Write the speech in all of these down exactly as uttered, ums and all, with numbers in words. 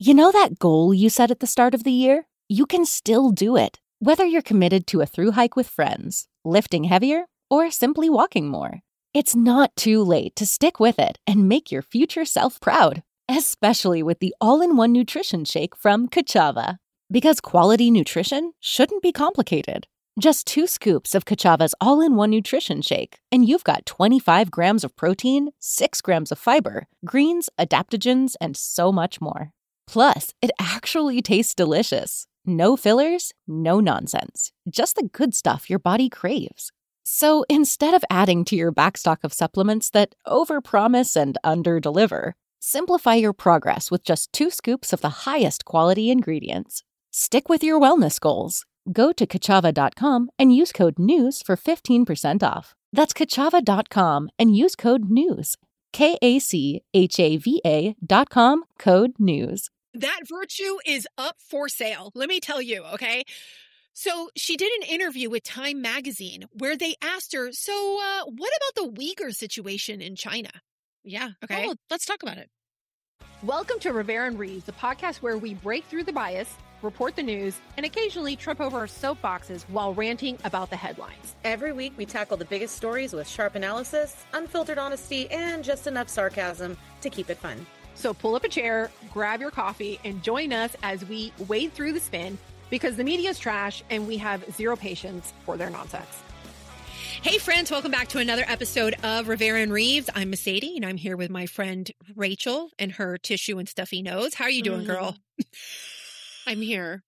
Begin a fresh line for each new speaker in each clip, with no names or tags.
You know that goal you set at the start of the year? You can still do it, whether you're committed to a thru hike with friends, lifting heavier, or simply walking more. It's not too late to stick with it and make your future self proud, especially with the all-in-one nutrition shake from Kachava. Because quality nutrition shouldn't be complicated. Just two scoops of Kachava's all-in-one nutrition shake, and you've got twenty-five grams of protein, six grams of fiber, greens, adaptogens, and so much more. Plus, it actually tastes delicious. No fillers, no nonsense. Just the good stuff your body craves. So instead of adding to your backstock of supplements that overpromise and underdeliver, simplify your progress with just two scoops of the highest quality ingredients. Stick with your wellness goals. Go to kachava dot com and use code NEWS for fifteen percent off. That's kachava dot com and use code NEWS. K A C H A V A dot com, code NEWS.
That virtue is up for sale. Let me tell you, okay? So she did an interview with Time Magazine where they asked her, so uh, what about the Uyghur situation in China?
Yeah.
Okay.
Oh, let's talk about it.
Welcome to Rivera and Reeves, the podcast where we break through the bias, report the news, and occasionally trip over our soapboxes while ranting about the headlines.
Every week, we tackle the biggest stories with sharp analysis, unfiltered honesty, and just enough sarcasm to keep it fun.
So pull up a chair, grab your coffee, and join us as we wade through the spin, because the media is trash and we have zero patience for their nonsense.
Hey friends, welcome back to another episode of Rivera and Reeves. I'm Mercedes and I'm here with my friend Rachel and her tissue and stuffy nose. How are you doing, mm-hmm. girl?
I'm here.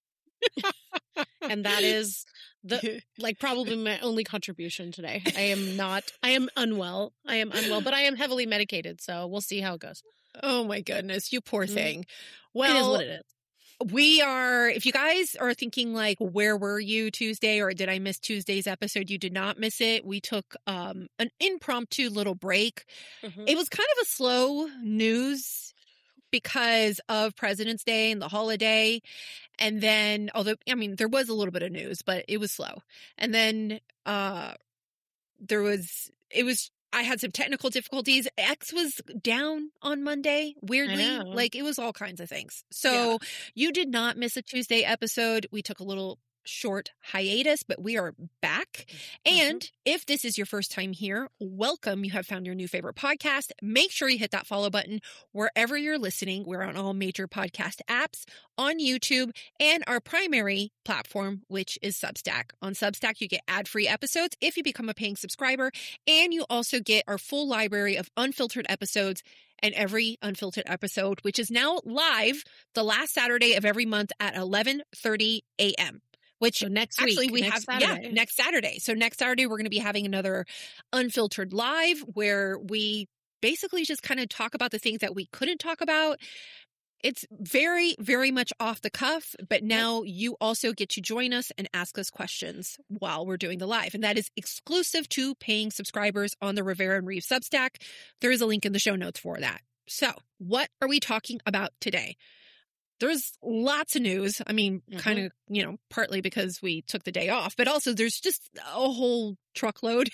And that is the like probably my only contribution today. I am not, I am unwell. I am unwell, but I am heavily medicated. So we'll see how it goes.
Oh my goodness, you poor thing.
Mm-hmm. Well, it is what it is.
We are, if you guys are thinking like, where were you Tuesday or did I miss Tuesday's episode? You did not miss it. We took um, an impromptu little break. Mm-hmm. It was kind of a slow news because of President's Day and the holiday. And then, although, I mean, there was a little bit of news, but it was slow. And then uh, there was, it was, I had some technical difficulties. X was down on Monday, weirdly. Like, it was all kinds of things. So yeah. You did not miss a Tuesday episode. We took a little short hiatus, but we are back. Mm-hmm. And if this is your first time here, welcome. You have found your new favorite podcast. Make sure you hit that follow button wherever you're listening. We're on all major podcast apps, on YouTube, and our primary platform, which is Substack. On Substack, you get ad-free episodes if you become a paying subscriber, and you also get our full library of unfiltered episodes and every unfiltered episode, which is now live the last Saturday of every month at eleven thirty a.m. Which
so next
actually
week,
we
next
have,
Saturday.
yeah, next Saturday. So next Saturday, we're going to be having another Unfiltered Live where we basically just kind of talk about the things that we couldn't talk about. It's very, very much off the cuff, but now you also get to join us and ask us questions while we're doing the live. And that is exclusive to paying subscribers on the Rivera and Reeves Substack. There is a link in the show notes for that. So what are we talking about today? There's lots of news. I mean, mm-hmm. kind of, you know, partly because we took the day off, but also there's just a whole truckload.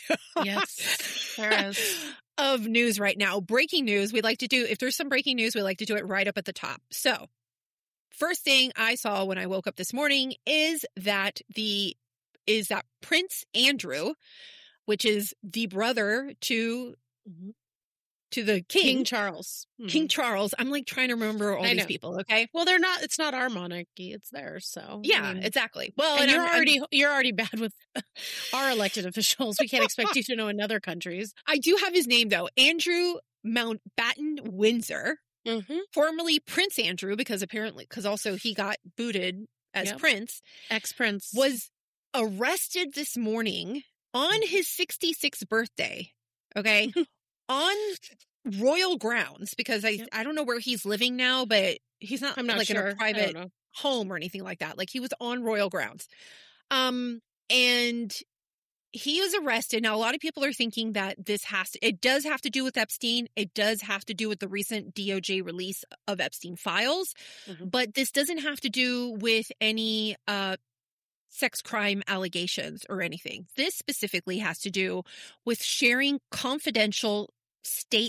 Yes, there is.
Of news right now. Breaking news. We like to do, if there's some breaking news, we like to do it right up at the top. So first thing I saw when I woke up this morning is that the, is that Prince Andrew, which is the brother to mm-hmm. to the king.
King Charles.
Mm-hmm. King Charles. I'm like trying to remember all
I
these
know.
people, okay?
Well, they're not, it's not our monarchy, it's theirs, so.
Yeah,
I mean,
exactly. Well,
and,
and
you're
I'm,
already,
I'm,
you're already bad with our elected officials. We can't expect you to know in other countries.
I do have his name though. Andrew Mountbatten Windsor, mm-hmm. formerly Prince Andrew, because apparently, because also he got booted as
yep.
Prince.
Ex-Prince.
Was arrested this morning on his sixty-sixth birthday, okay, on royal grounds, because I yep. I don't know where he's living now, but he's not,
I'm not
like
sure.
in a private home or anything like that. Like he was on royal grounds. Um, and he was arrested. Now, a lot of people are thinking that this has to, it does have to do with Epstein. It does have to do with the recent D O J release of Epstein files, mm-hmm. but this doesn't have to do with any, uh, sex crime allegations or anything. This specifically has to do with sharing confidential state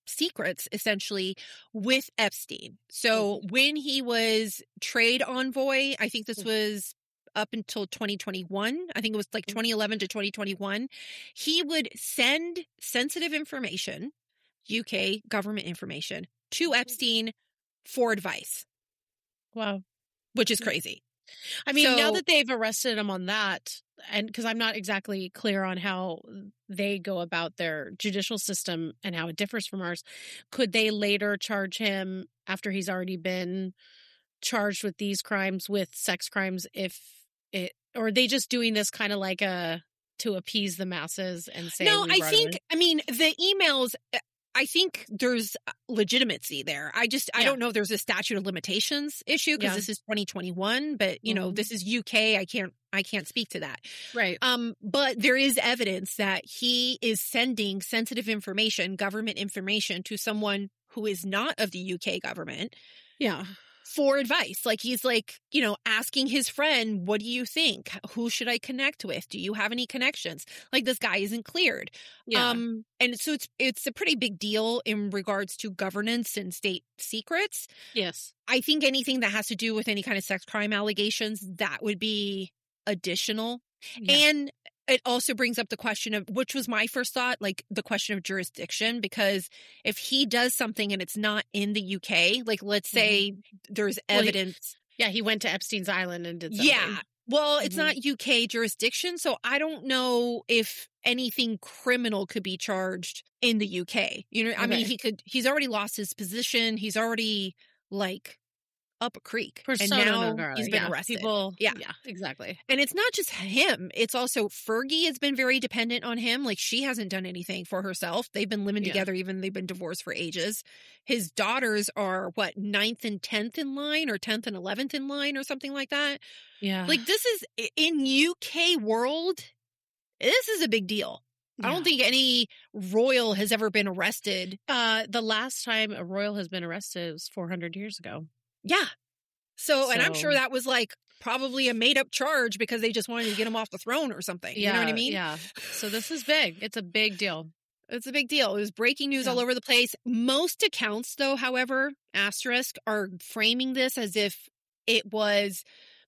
secrets essentially with Epstein. So
Mm-hmm.
when he was trade envoy, I think this was up until twenty twenty-one. I think it was like twenty eleven to twenty twenty-one. He would send sensitive information, U K government information, to Epstein for advice,
Wow.
which is crazy.
I mean, now
So-
that they've arrested him on that, and because I'm not exactly clear on how they go about their judicial system and how it differs from ours, could they later charge him after he's already been charged with these crimes with sex crimes if it, or are they just doing this kind of like a, to appease the masses and say,
No,
we
I
brought
think,
him
I mean, the emails, I think there's legitimacy there. I just, I
Yeah.
don't know if there's a statute of limitations issue because
Yeah.
this is twenty twenty-one, but you know,
Mhm.
this is U K. I can't, I can't speak to that.
in? Right.
Um, but there is evidence that he is sending sensitive information, government information to someone who is not of the U K government
Yeah.
for advice. Like he's like, you know, asking his friend, what do you think? Who should I connect with? Do you have any connections? Like this guy isn't cleared.
Yeah.
Um, and so it's it's a pretty big deal in regards to governance and state secrets.
yes.
I think anything that has to do with any kind of sex crime allegations, that would be additional.
Yeah.
And it also brings up the question of, which was my first thought, like the question of jurisdiction, because if he does something and it's not in the U K, like let's say there's
Well, he-
evidence.
Yeah. He went to Epstein's Island and did something.
Yeah. Well, it's
Mhm.
not U K jurisdiction, so I don't know if anything criminal could be charged in the U K. You know, I mean,
Okay.
he could, he's already lost his position. He's already like up a creek.
Persona
and
non
now
grata.
he's been
Yeah.
arrested.
People.
Yeah.
Yeah. Exactly.
And it's not just him. It's also Fergie has been very dependent on him. Like she hasn't done anything for herself. They've been living
Yeah.
together, even they've been divorced for ages. His daughters are what, ninth and tenth in line or tenth and eleventh in line or something like that.
Yeah.
Like this is in U K world. This is a big deal. I don't think any royal has ever been arrested.
Uh, the last time a royal has been arrested was four hundred years ago.
Yeah. So, and I'm
So-
sure that was like probably a made up charge because they just wanted to get him off the throne or something. You know what I mean?
Yeah. So this is big. It's a big deal.
It's a big deal. It was breaking news
Yeah.
all over the place. Most accounts, though, however, asterisk, are framing this as if it was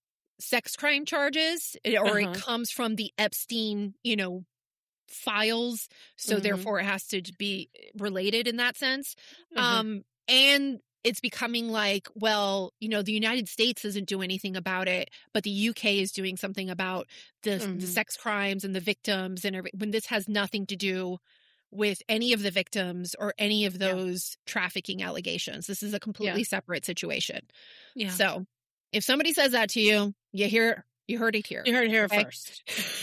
sex crime charges it- or
Uh-huh.
it comes from the Epstein, you know, files. So
Mhm.
therefore it has to be related in that sense.
Uh-huh.
Um, and it's becoming like, well, you know, the United States doesn't do anything about it, but the U K is doing something about the,
Mhm.
the sex crimes and the victims and every, when this has nothing to do with any of the victims or any of
Yeah.
those trafficking allegations. This is a completely separate situation.
yeah.
So if somebody says that to you, you hear, you heard it here.
You heard it here
Okay.
first.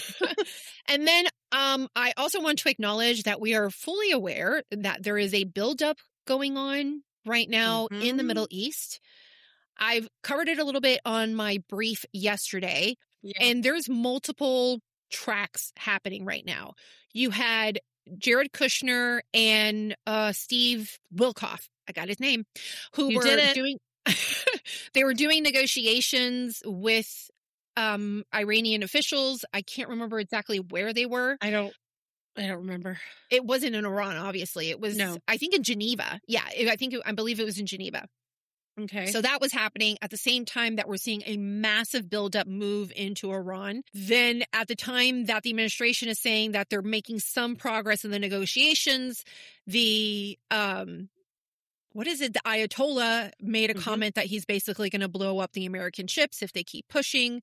And then um, I also want to acknowledge that we are fully aware that there is a buildup going on right now in the
Mhm.
Middle East. I've covered it a little bit on my brief yesterday,
Yeah.
and there's multiple tracks happening right now. You had Jared Kushner and uh, Steve Wilkoff, I got his name, who
You
were
did it.
doing they were doing negotiations with um, Iranian officials. I can't remember exactly where they were.
I don't. I don't remember.
It wasn't in Iran, obviously. It was,
No.
I think, in Geneva. Yeah, it- I think it, I believe it was in Geneva.
Okay.
So that was happening at the same time that we're seeing a massive buildup move into Iran. Then at the time that the administration is saying that they're making some progress in the negotiations, the um what is it? The Ayatollah made a
Mhm.
comment that he's basically going to blow up the American ships if they keep pushing.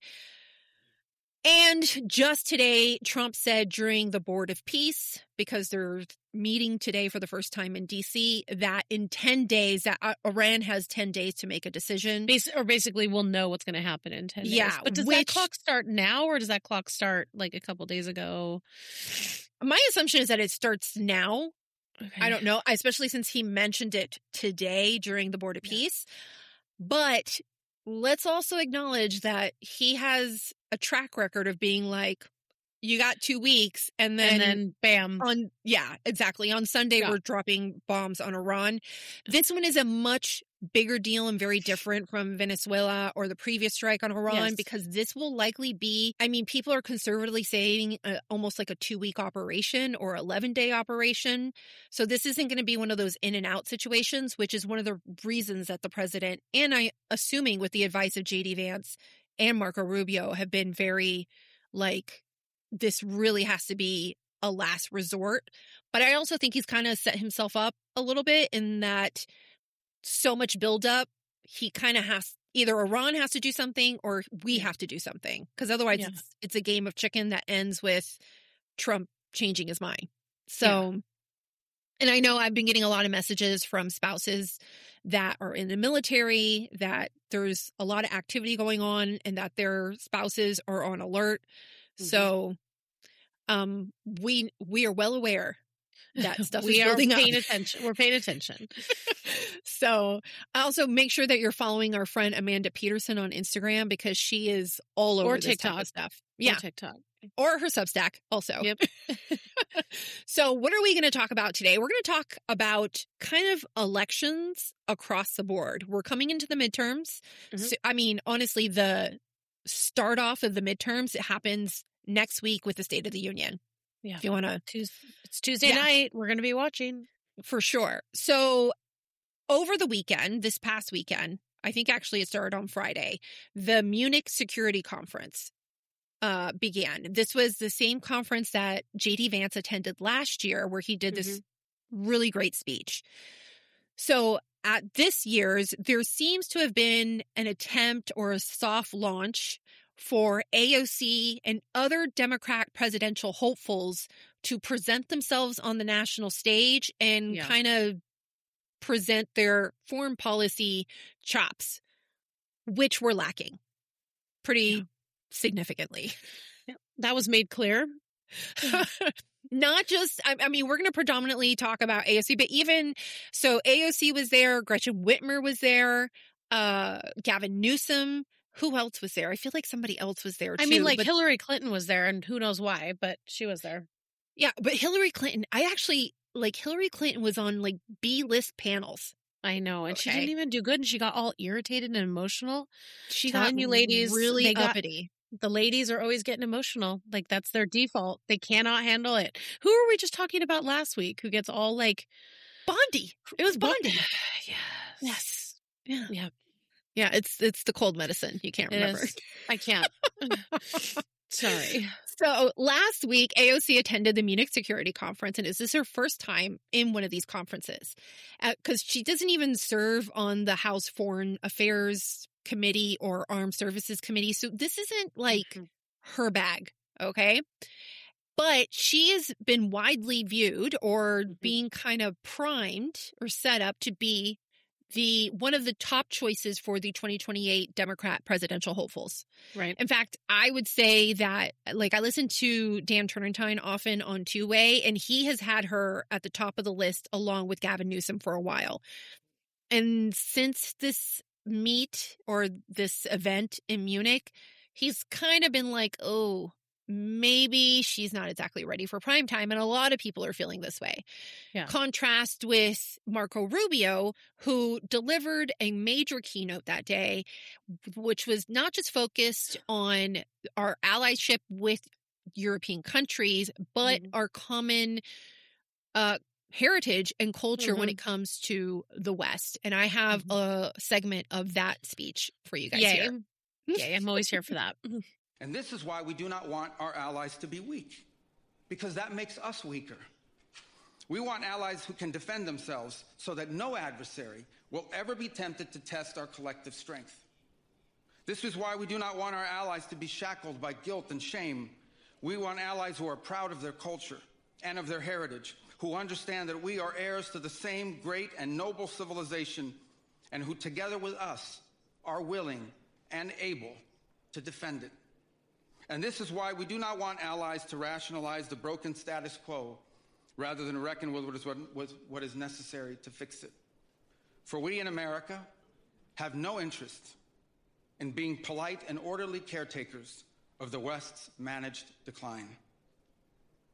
And just today, Trump said during the Board of Peace, because they're meeting today for the first time in D C, that in ten days, that uh, Iran has ten days to make a decision.
Bas- or basically, we'll know what's going to happen in ten days.
Yeah,
But does that
which-
clock start now, or does that clock start like a couple days ago?
My assumption is that it starts now.
Okay.
I don't know, especially since he mentioned it today during the Board of
Yeah.
Peace. But let's also acknowledge that he has a track record of being like, you got two weeks and then,
and then bam.
On, yeah, exactly. On Sunday,
Yeah.
we're dropping bombs on Iran. This one is a much bigger deal and very different from Venezuela or the previous strike on Iran
Yes.
because this will likely be, I mean, people are conservatively saying uh, almost like a two week operation or eleven day operation. So this isn't going to be one of those in and out situations, which is one of the reasons that the president, and I assuming with the advice of J D Vance and Marco Rubio, have been very like, this really has to be a last resort. But I also think he's kind of set himself up a little bit in that so much buildup, he kind of has, either Iran has to do something or we have to do something. Because otherwise
Yeah.
it's, it's a game of chicken that ends with Trump changing his mind. So,
Yeah.
and I know I've been getting a lot of messages from spouses that are in the military, that there's a lot of activity going on and that their spouses are on alert.
Mhm.
So um, we we are well aware that stuff
we
is
are
building
paying
up.
attention. We're paying attention.
So also make sure that you're following our friend Amanda Peterson on Instagram because she is all over
Or
this type
TikTok.
of stuff. Yeah.
Or TikTok.
Or her Substack also.
Yep.
So what are we going to talk about today? We're going to talk about kind of elections across the board. We're coming into the midterms.
Mhm.
So, I mean, honestly, the start off of the midterms, it happens next week with the State of the Union.
Yeah.
If you want to,
Tuesday, it's Tuesday
Yeah.
night. We're going to be watching.
for sure. So over the weekend, this past weekend, I think actually it started on Friday, the Munich Security Conference uh, began. This was the same conference that J D Vance attended last year where he did this really great speech. So at this year's, there seems to have been an attempt or a soft launch for A O C and other Democrat presidential hopefuls to present themselves on the national stage and
Yeah.
kind of present their foreign policy chops, which were lacking pretty
Yeah.
significantly.
That was made clear.
Not just, I, I mean, we're going to predominantly talk about A O C, but even so, A O C was there, Gretchen Whitmer was there, uh, Gavin Newsom. Who else was there? I feel like somebody else was there too.
I mean, like
but,
Hillary Clinton was there, and who knows why, but she was there.
yeah, but Hillary Clinton, I actually like Hillary Clinton was on like B list panels.
I know, and she
Okay.
didn't even do good, and she got all irritated and emotional.
She
Telling
got
you ladies,
really
they got-
uppity.
The ladies are always getting emotional. Like, that's their default. They cannot handle it. Who were we just talking about last week who gets all like
Bondi. It was Bondi.
Yes.
Yes. Yeah.
Yeah.
Yeah. It's it's the cold medicine. You can't
It
remember.
is. I can't. Sorry.
So last week, A O C attended the Munich Security Conference, and is this her first time in one of these conferences? Because she doesn't even serve on the House Foreign Affairs Committee or Armed Services Committee, so this isn't like
Mhm.
her bag, okay? But she has been widely viewed or
Mhm.
being kind of primed or set up to be the one of the top choices for the twenty twenty-eight Democrat presidential hopefuls.
Right.
In fact, I would say that, like, I listen to Dan Turnentine often on Two Way, and he has had her at the top of the list along with Gavin Newsom for a while. And since this meet or this event in Munich, he's kind of been like, oh, maybe she's not exactly ready for prime time. And a lot of people are feeling this way.
Yeah.
Contrast with Marco Rubio, who delivered a major keynote that day, which was not just focused on our allyship with European countries, but
Mhm.
our common uh, heritage and culture when
Mhm.
it comes to the West. And I have a segment of that speech for you guys
Yay.
here.
Yay. I'm always here for that.
And this is why we do not want our allies to be weak, because that makes us weaker. We want allies who can defend themselves so that no adversary will ever be tempted to test our collective strength. This is why we do not want our allies to be shackled by guilt and shame. We want allies who are proud of their culture and of their heritage, who understand that we are heirs to the same great and noble civilization, and who together with us are willing and able to defend it. And this is why we do not want allies to rationalize the broken status quo rather than reckon with what is, what, with what is necessary to fix it. For we in America have no interest in being polite and orderly caretakers of the West's managed decline.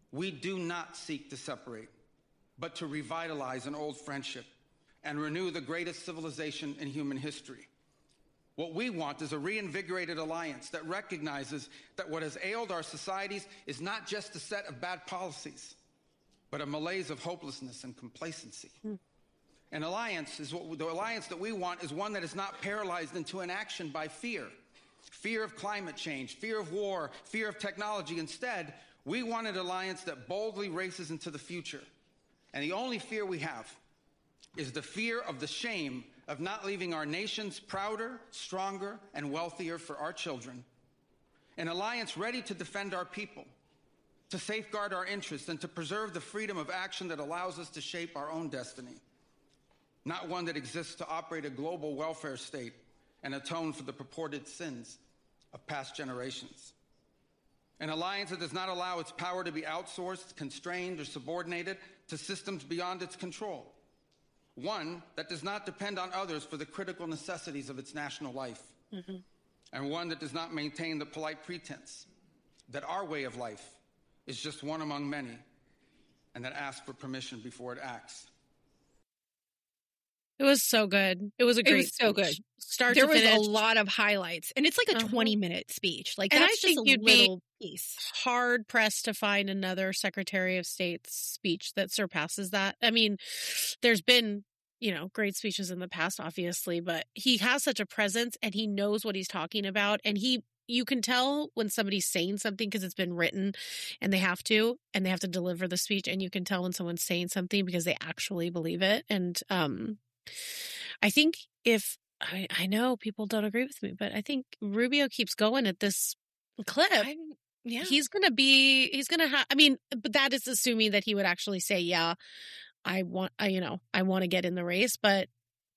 We do not seek to separate, but to revitalize an old friendship and renew the greatest civilization in human history. What we want is a reinvigorated alliance that recognizes that what has ailed our societies is not just a set of bad policies, but a malaise of hopelessness and complacency. Hmm. An alliance is what the alliance that we want is one that is not paralyzed into inaction by fear. Fear of climate change, fear of war, fear of technology. Instead, we want an alliance that boldly races into the future. And the only fear we have is the fear of the shame of not leaving our nations prouder, stronger, and wealthier for our children. An alliance ready to defend our people, to safeguard our interests, and to preserve the freedom of action that allows us to shape our own destiny. Not one that exists to operate a global welfare state and atone for the purported sins of past generations. An alliance that does not allow its power to be outsourced, constrained, or subordinated to systems beyond its control. One that does not depend on others for the critical necessities of its national life. Mm-hmm. And one that does not maintain the polite pretense that our way of life is just one among many, and that asks for permission before it acts.
It was so good. It was a great
It was so
speech.
good.
Start
there
to
was
finish.
a lot of highlights, and it's like a
Uh-huh.
twenty minute speech. Like
And I
that's
think
just a
you'd be
little piece.
hard pressed to find another Secretary of State's speech that surpasses that. I mean, there's been, you know, great speeches in the past, obviously, but he has such a presence and he knows what he's talking about. And he, you can tell when somebody's saying something because it's been written and they have to, and they have to deliver the speech. And you can tell when someone's saying something because they actually believe it. And, um, I think if I, I know people don't agree with me, but I think Rubio keeps going at this clip.
I'm- yeah.
He's going to be, he's going to have, I mean, but that is assuming that he would actually say, yeah, I want, I, you know, I want to get in the race, but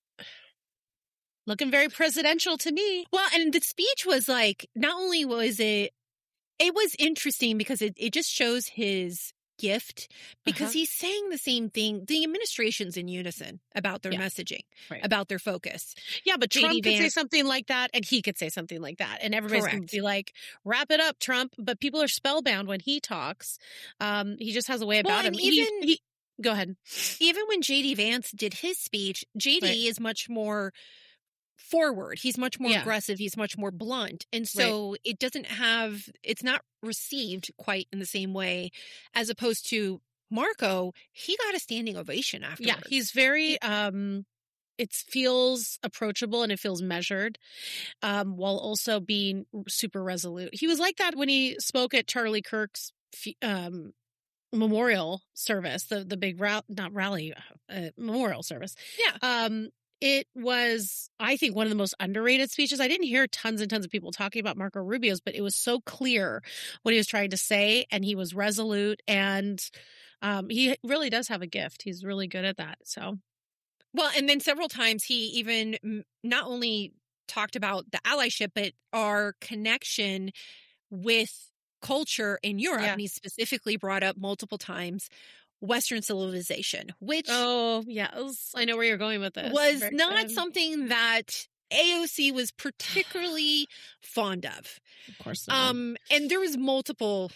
looking very presidential to me.
Well, and the speech was like, not only was it, it was interesting because it, it just shows his gift because
Uh-huh.
he's saying the same thing. The administration's in unison about their
Yeah.
messaging,
Right.
about their focus.
Yeah, but
J D
Trump could say
Vance-
something like that and he could say something like that. And everybody's going to
Correct.
be like, wrap it up, Trump. But people are spellbound when he talks. Um, he just has a way
Well,
about
and
him. He-
even-
he, go ahead.
Even when J D Vance did his speech, J D
Right.
is much more forward. He's much more
Yeah.
aggressive. He's much more blunt. And so it doesn't have, it's not received quite in the same way as opposed to Marco. He got a standing ovation afterwards.
Yeah, he's very, um, it feels approachable and it feels measured, um, while also being super resolute. He was like that when he spoke at Charlie Kirk's f- um, memorial service, the the big rally, not rally, uh, memorial service.
Yeah.
Um, it was, I think, one of the most underrated speeches. I didn't hear tons and tons of people talking about Marco Rubio's, but it was so clear what he was trying to say, and he was resolute, and um, he really does have a gift. He's really good at that. So,
Well, and then several times he even mm, not only talked about the allyship, but our connection with culture in Europe.
Yeah.
And he specifically brought up multiple times Western civilization, which
oh yes, I know where you're going with this.
was
Very
not
excited.
something that A O C was particularly fond of.
Of course not.
Um, and there was multiple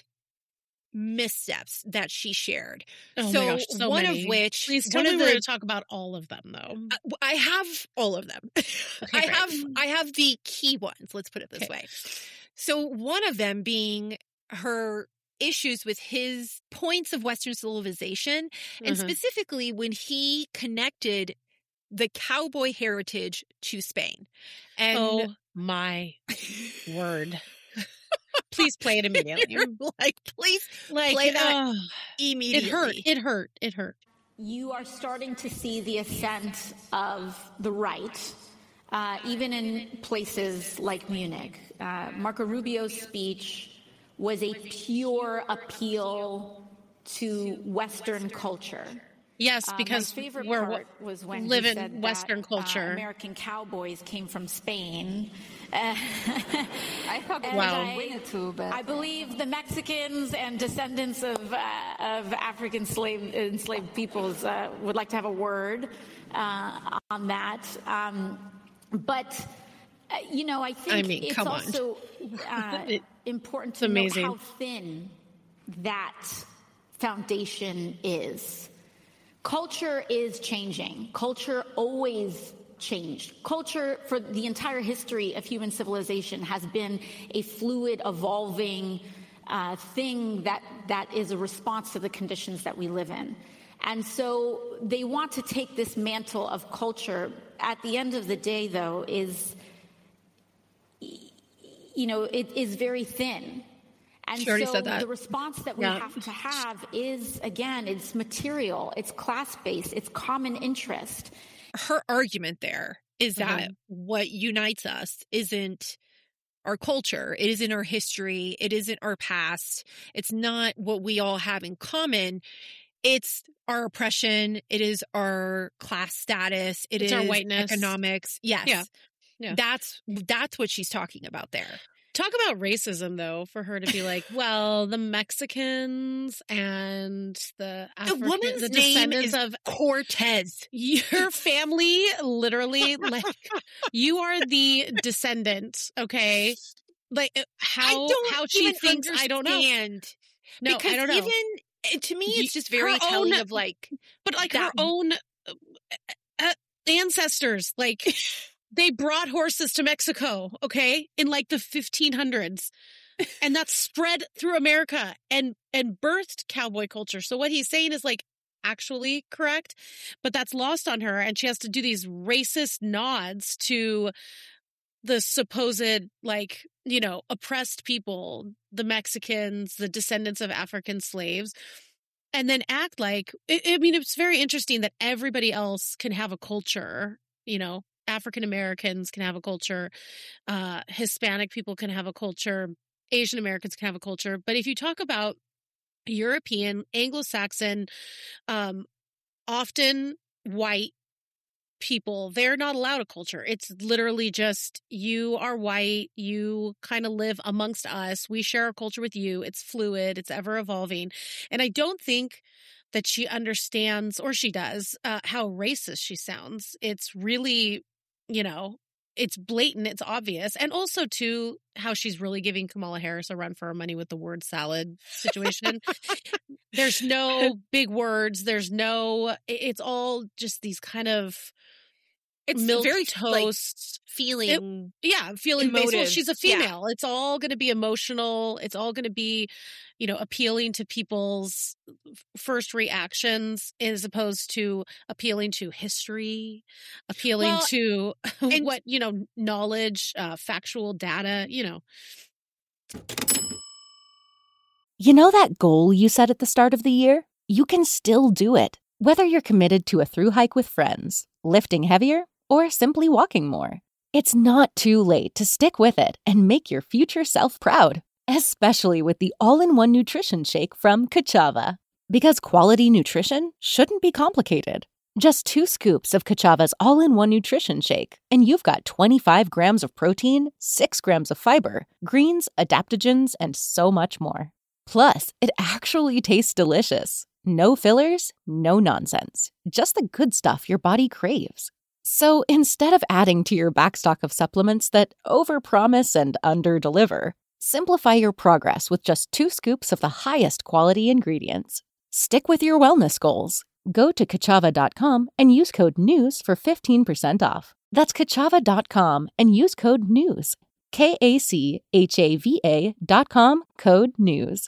missteps that she shared.
Oh my
so,
gosh, so
one
many.
of which,
Please tell
one
me
of
we're
the
going to talk about all of them, though.
Uh, I have all of them.
Okay,
I
great.
have I have the key ones. Let's put it this
Okay.
way. So one of them being her issues with his points of Western civilization, and
Mhm.
specifically when he connected the cowboy heritage to Spain. And
Oh my word! Please play it immediately.
you're like, please
like
play that
oh, it
immediately.
hurt. It hurt. It hurt.
You are starting to see the ascent of the right, uh, even in places like Munich. Uh, Marco Rubio's speech was a pure appeal to Western culture.
Yes,
Uh,
because
my favorite
we're
part was when
live
he
in
said
Western
that,
culture.
Uh, American cowboys came from Spain. Uh,
I thought it
Wow.
was Winnetou, but
I believe the Mexicans and descendants of uh, of African slave enslaved peoples uh, would like to have a word uh, on that. Um, but uh, you know, I think
I mean,
it's
come on.
also uh,
It-
important
it's
to note
amazing.
how thin that foundation is. Culture is changing. Culture always changed. Culture for the entire history of human civilization has been a fluid, evolving uh, thing that, that is a response to the conditions that we live in. And so they want to take this mantle of culture. At the end of the day, though, is, you know, it is very thin. And
she already
so
said that.
The response that we
yeah.
have to have is, again, it's material, it's class-based, it's common interest.
Her argument there is that
Mm-hmm.
what unites us isn't our culture, it isn't our history, it isn't our past, it's not what we all have in common. It's our oppression. It is our class status. It
It's
is
our whiteness.
economics. Yes.
Yeah. Yeah.
That's that's what she's talking about there.
Talk about racism, though, for her to be like, well, the Mexicans and the African,
The woman's
the
name
descendants
is
of
Cortez.
your family, literally, like you are the descendant. Okay, like uh, how
I don't
how she
even
thinks. I don't know.
understand.
No,
because
I don't know.
even to me,
You-
it's just very
her
telling
own-
of like,
But like
that-
her own uh, uh, ancestors, like they brought horses to Mexico, okay, in like the fifteen hundreds, and that's spread through America and and birthed cowboy culture. So what he's saying is like actually correct, but that's lost on her, and she has to do these racist nods to the supposed, like, you know, oppressed people, the Mexicans, the descendants of African slaves, and then act like, I, I mean, it's very interesting that everybody else can have a culture, you know, African Americans can have a culture, uh, Hispanic people can have a culture, Asian Americans can have a culture. But if you talk about European, Anglo-Saxon, um, often white people, they're not allowed a culture. It's literally just, you are white, you kind of live amongst us, we share a culture with you, it's fluid, it's ever evolving. And I don't think that she understands, or she does, uh, how racist she sounds. It's really, you know, it's blatant, it's obvious. And also too, how she's really giving Kamala Harris a run for her money with the word salad situation. There's no big words, there's no, it's all just these kind of
it's
milk
very
toast,
like, feeling.
It, yeah, feeling based. Well,
emotive.
she's a
Yeah.
female. It's all going to be emotional. It's all going to be, you know, appealing to people's first reactions as opposed to appealing to history, appealing
Well,
to
and-
what, you know, knowledge, uh, factual data, you know.
You know that goal you set at the start of the year? You can still do it, whether you're committed to a thru hike with friends, lifting heavier, or simply walking more. It's not too late to stick with it and make your future self proud, especially with the all-in-one nutrition shake from Kachava. Because quality nutrition shouldn't be complicated. Just two scoops of Kachava's all-in-one nutrition shake, and you've got twenty-five grams of protein, six grams of fiber, greens, adaptogens, and so much more. Plus, it actually tastes delicious. No fillers, no nonsense. Just the good stuff your body craves. So instead of adding to your backstock of supplements that overpromise and underdeliver, simplify your progress with just two scoops of the highest quality ingredients. Stick with your wellness goals. Go to Kachava dot com and use code NEWS for fifteen percent off. That's Kachava dot com and use code NEWS. K A C H A V A dot com, code NEWS.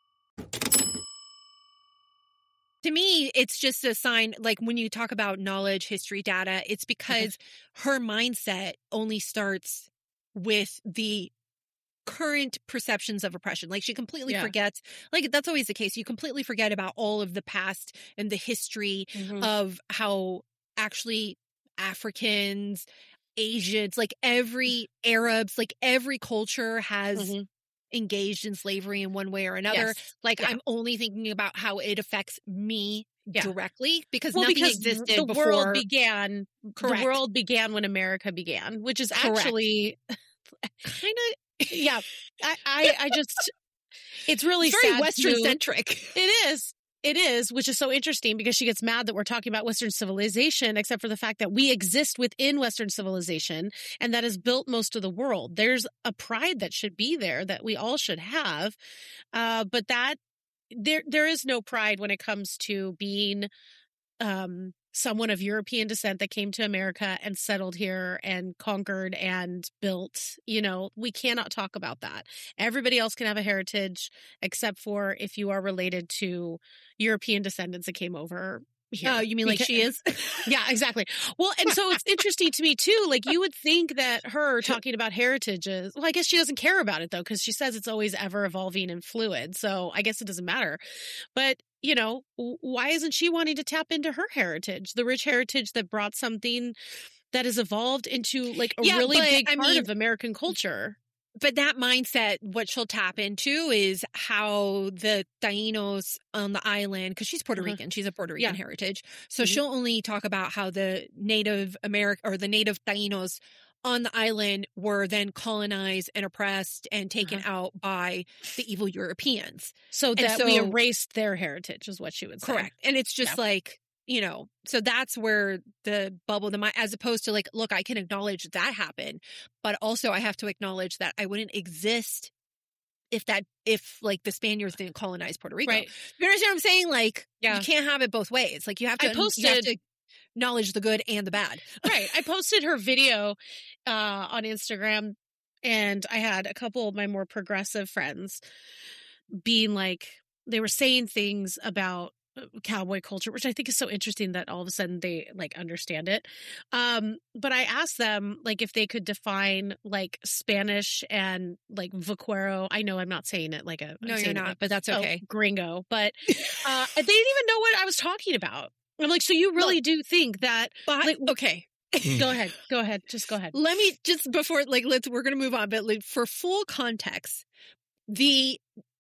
To me, it's just a sign, like when you talk about knowledge, history, data, it's because her mindset only starts with the current perceptions of oppression. Like she completely
Yeah.
forgets, like that's always the case. You completely forget about all of the past and the history
Mhm.
of how actually Africans, Asians, like every Arabs, like every culture has
Mhm.
engaged in slavery in one way or another.
Yes.
Like
Yeah.
I'm only thinking about how it affects me
Yeah.
directly because
Well,
nothing
because
existed
the
before.
world began.
Correct.
The world began when America began, which is
Correct.
actually kind of, yeah. I, I, I just, it's really
It's very
sad
Western
to-
centric.
It is. It is, which is so interesting because she gets mad that we're talking about Western civilization, except for the fact that we exist within Western civilization and that has built most of the world. There's a pride that should be there that we all should have. Uh, but that there there is no pride when it comes to being um, someone of European descent that came to America and settled here and conquered and built. You know, we cannot talk about that. Everybody else can have a heritage except for if you are related to European descendants that came over here.
Oh, you mean like
Because-
she is?
Yeah, exactly. Well, and so it's interesting to me too. Like you would think that her talking about heritage is, well, I guess she doesn't care about it though, because she says it's always ever evolving and fluid. So I guess it doesn't matter. But you know, w- why isn't she wanting to tap into her heritage, the rich heritage that brought something that has evolved into like a
Yeah,
really
but,
big
I
part
mean-
of American culture?
But that mindset, what she'll tap into is how the Tainos on the island, because she's Puerto
Uh-huh.
Rican, she's a Puerto Rican
Yeah.
heritage. So
Mhm.
she'll only talk about how the Native American or the Native Tainos on the island were then colonized and oppressed and taken
Uh-huh.
out by the evil Europeans.
So that
so-
we erased their heritage is what she would say.
Correct. And it's just
Yeah.
like, you know, so that's where the bubble, the mind, as opposed to like, look, I can acknowledge that happened, but also I have to acknowledge that I wouldn't exist if that, if like the Spaniards didn't colonize Puerto Rico.
Right.
You understand what I'm saying? Like,
Yeah.
you can't have it both ways. Like, you have to,
I
you have
posted-
to acknowledge the good and the bad.
Right. I posted her video uh, on Instagram, and I had a couple of my more progressive friends being like, they were saying things about uh, cowboy culture, which I think is so interesting that all of a sudden they like understand it. Um, but I asked them like if they could define like Spanish and like vaquero. I know I'm not saying it like a I'm
No, you're
saying it
not,
like
but that's
a
okay.
gringo, but uh, they didn't even know what I was talking about. I'm like, so you really do think that?
But,
Like,
okay.
Go ahead. Go ahead. Just go ahead.
Let me just before like let's we're gonna move on, but like for full context, the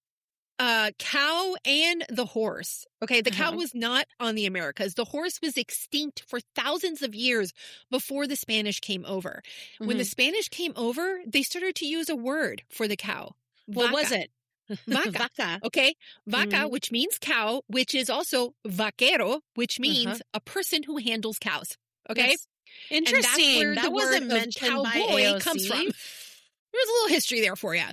uh cow and the horse. Okay, the cow
Uh-huh.
was not on the Americas. The horse was extinct for thousands of years before the Spanish came over. When the
Mhm.
Spanish came over, they started to use a word for the cow.
What was
Vaca.
it?
Vaca.
Vaca.
Okay, vaca,
Mhm.
which means cow, which is also vaquero, which means
Uh-huh.
a person who handles cows. Okay,
Yes. Interesting.
where
that
the
wasn't
word of
mentioned by
cowboy
A O C.
comes from. There's a little history there for you.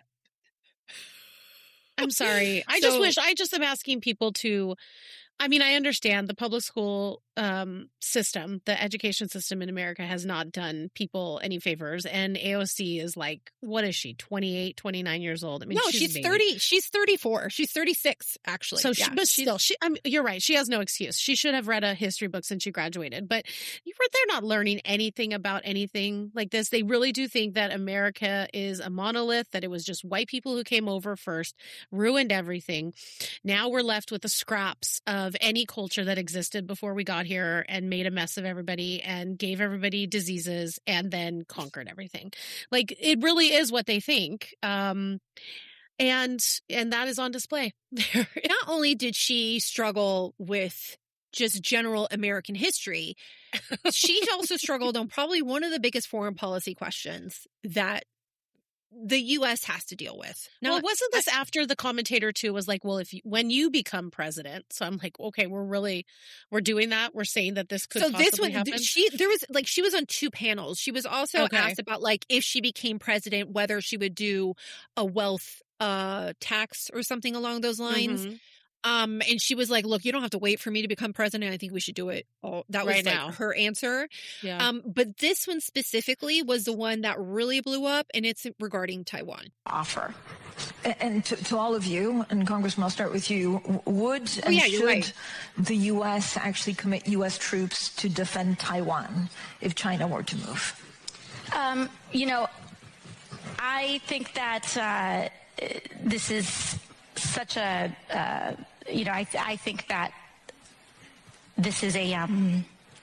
I'm sorry. I just
So-
wish, I just am asking people to, I mean, I understand the public school um, system, the education system in America has not done people any favors. And A O C is like, what is she, twenty-eight, twenty-nine years old? I mean,
no,
she's, a
she's
baby.
thirty. She's thirty-four. She's thirty-six, actually.
So, she,
Yeah,
but
she's-
still, she, I mean, you're right. She has no excuse. She should have read a history book since she graduated. But you were, they're not learning anything about anything like this. They really do think that America is a monolith, that it was just white people who came over first, ruined everything. Now we're left with the scraps of any culture that existed before we got here and made a mess of everybody and gave everybody diseases and then conquered everything. Like, it really is what they think. Um, and and that is on display there.
not only did she struggle with just general American history, she also struggled on probably one of the biggest foreign policy questions that the U S has to deal with. Now,
well, wasn't this after the commentator too was like, well, if you, when you become president, so I'm like, okay, we're really, we're doing that. We're saying that this could
so
possibly
this one,
happen.
she there was like she was on two panels. She was also
Okay.
asked about like if she became president, whether she would do a wealth uh tax or something along those lines.
Mhm.
Um, and she was like, "Look, you don't have to wait for me to become president. I think we should do it." all. That was
Right
like
now.
her answer.
Yeah.
Um, but this one specifically was the one that really blew up, and it's regarding Taiwan.
Offer. A- And to, to all of you, and Congressman, I'll start with you, w- would
Oh,
and
yeah, you're
should
right.
the U S actually commit U S troops to defend Taiwan if China were to move?
Um, you know, I think that uh, this is such a, uh, you know, I, I think that this is a, um,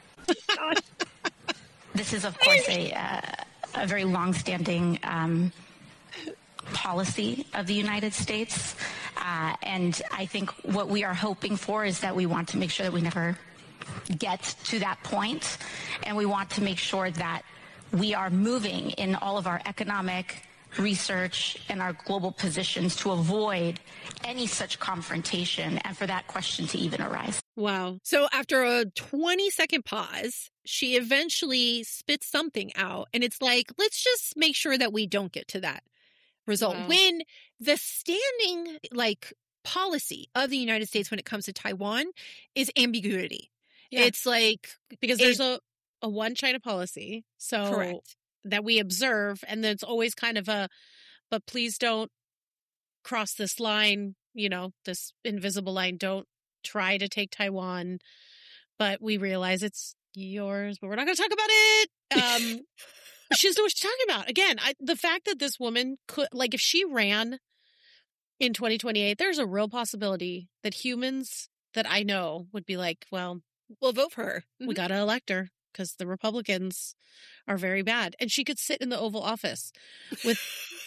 this is of course a, uh, a very longstanding um, policy of the United States, uh, and I think what we are hoping for is that we want to make sure that we never get to that point, and we want to make sure that we are moving in all of our economic research and our global positions to avoid any such confrontation and for that question to even arise.
Wow. So after a twenty second pause, she eventually spits something out, and it's like, let's just make sure that we don't get to that result.
Wow.
When the standing, like, policy of the United States when it comes to Taiwan is ambiguity.
Yeah.
It's like
because
it,
there's a, a one China policy. So
correct.
that we observe, and then it's always kind of a, but please don't cross this line, you know, this invisible line. Don't try to take Taiwan, but we realize it's yours, but we're not going to talk about it. Um, she doesn't know what she's talking about. Again, I, the fact that this woman could, like, if she ran in twenty twenty-eight, there's a real possibility that humans that I know would be like, well,
we'll vote for her.
We got to elect her because the Republicans are very bad. And she could sit in the Oval Office with,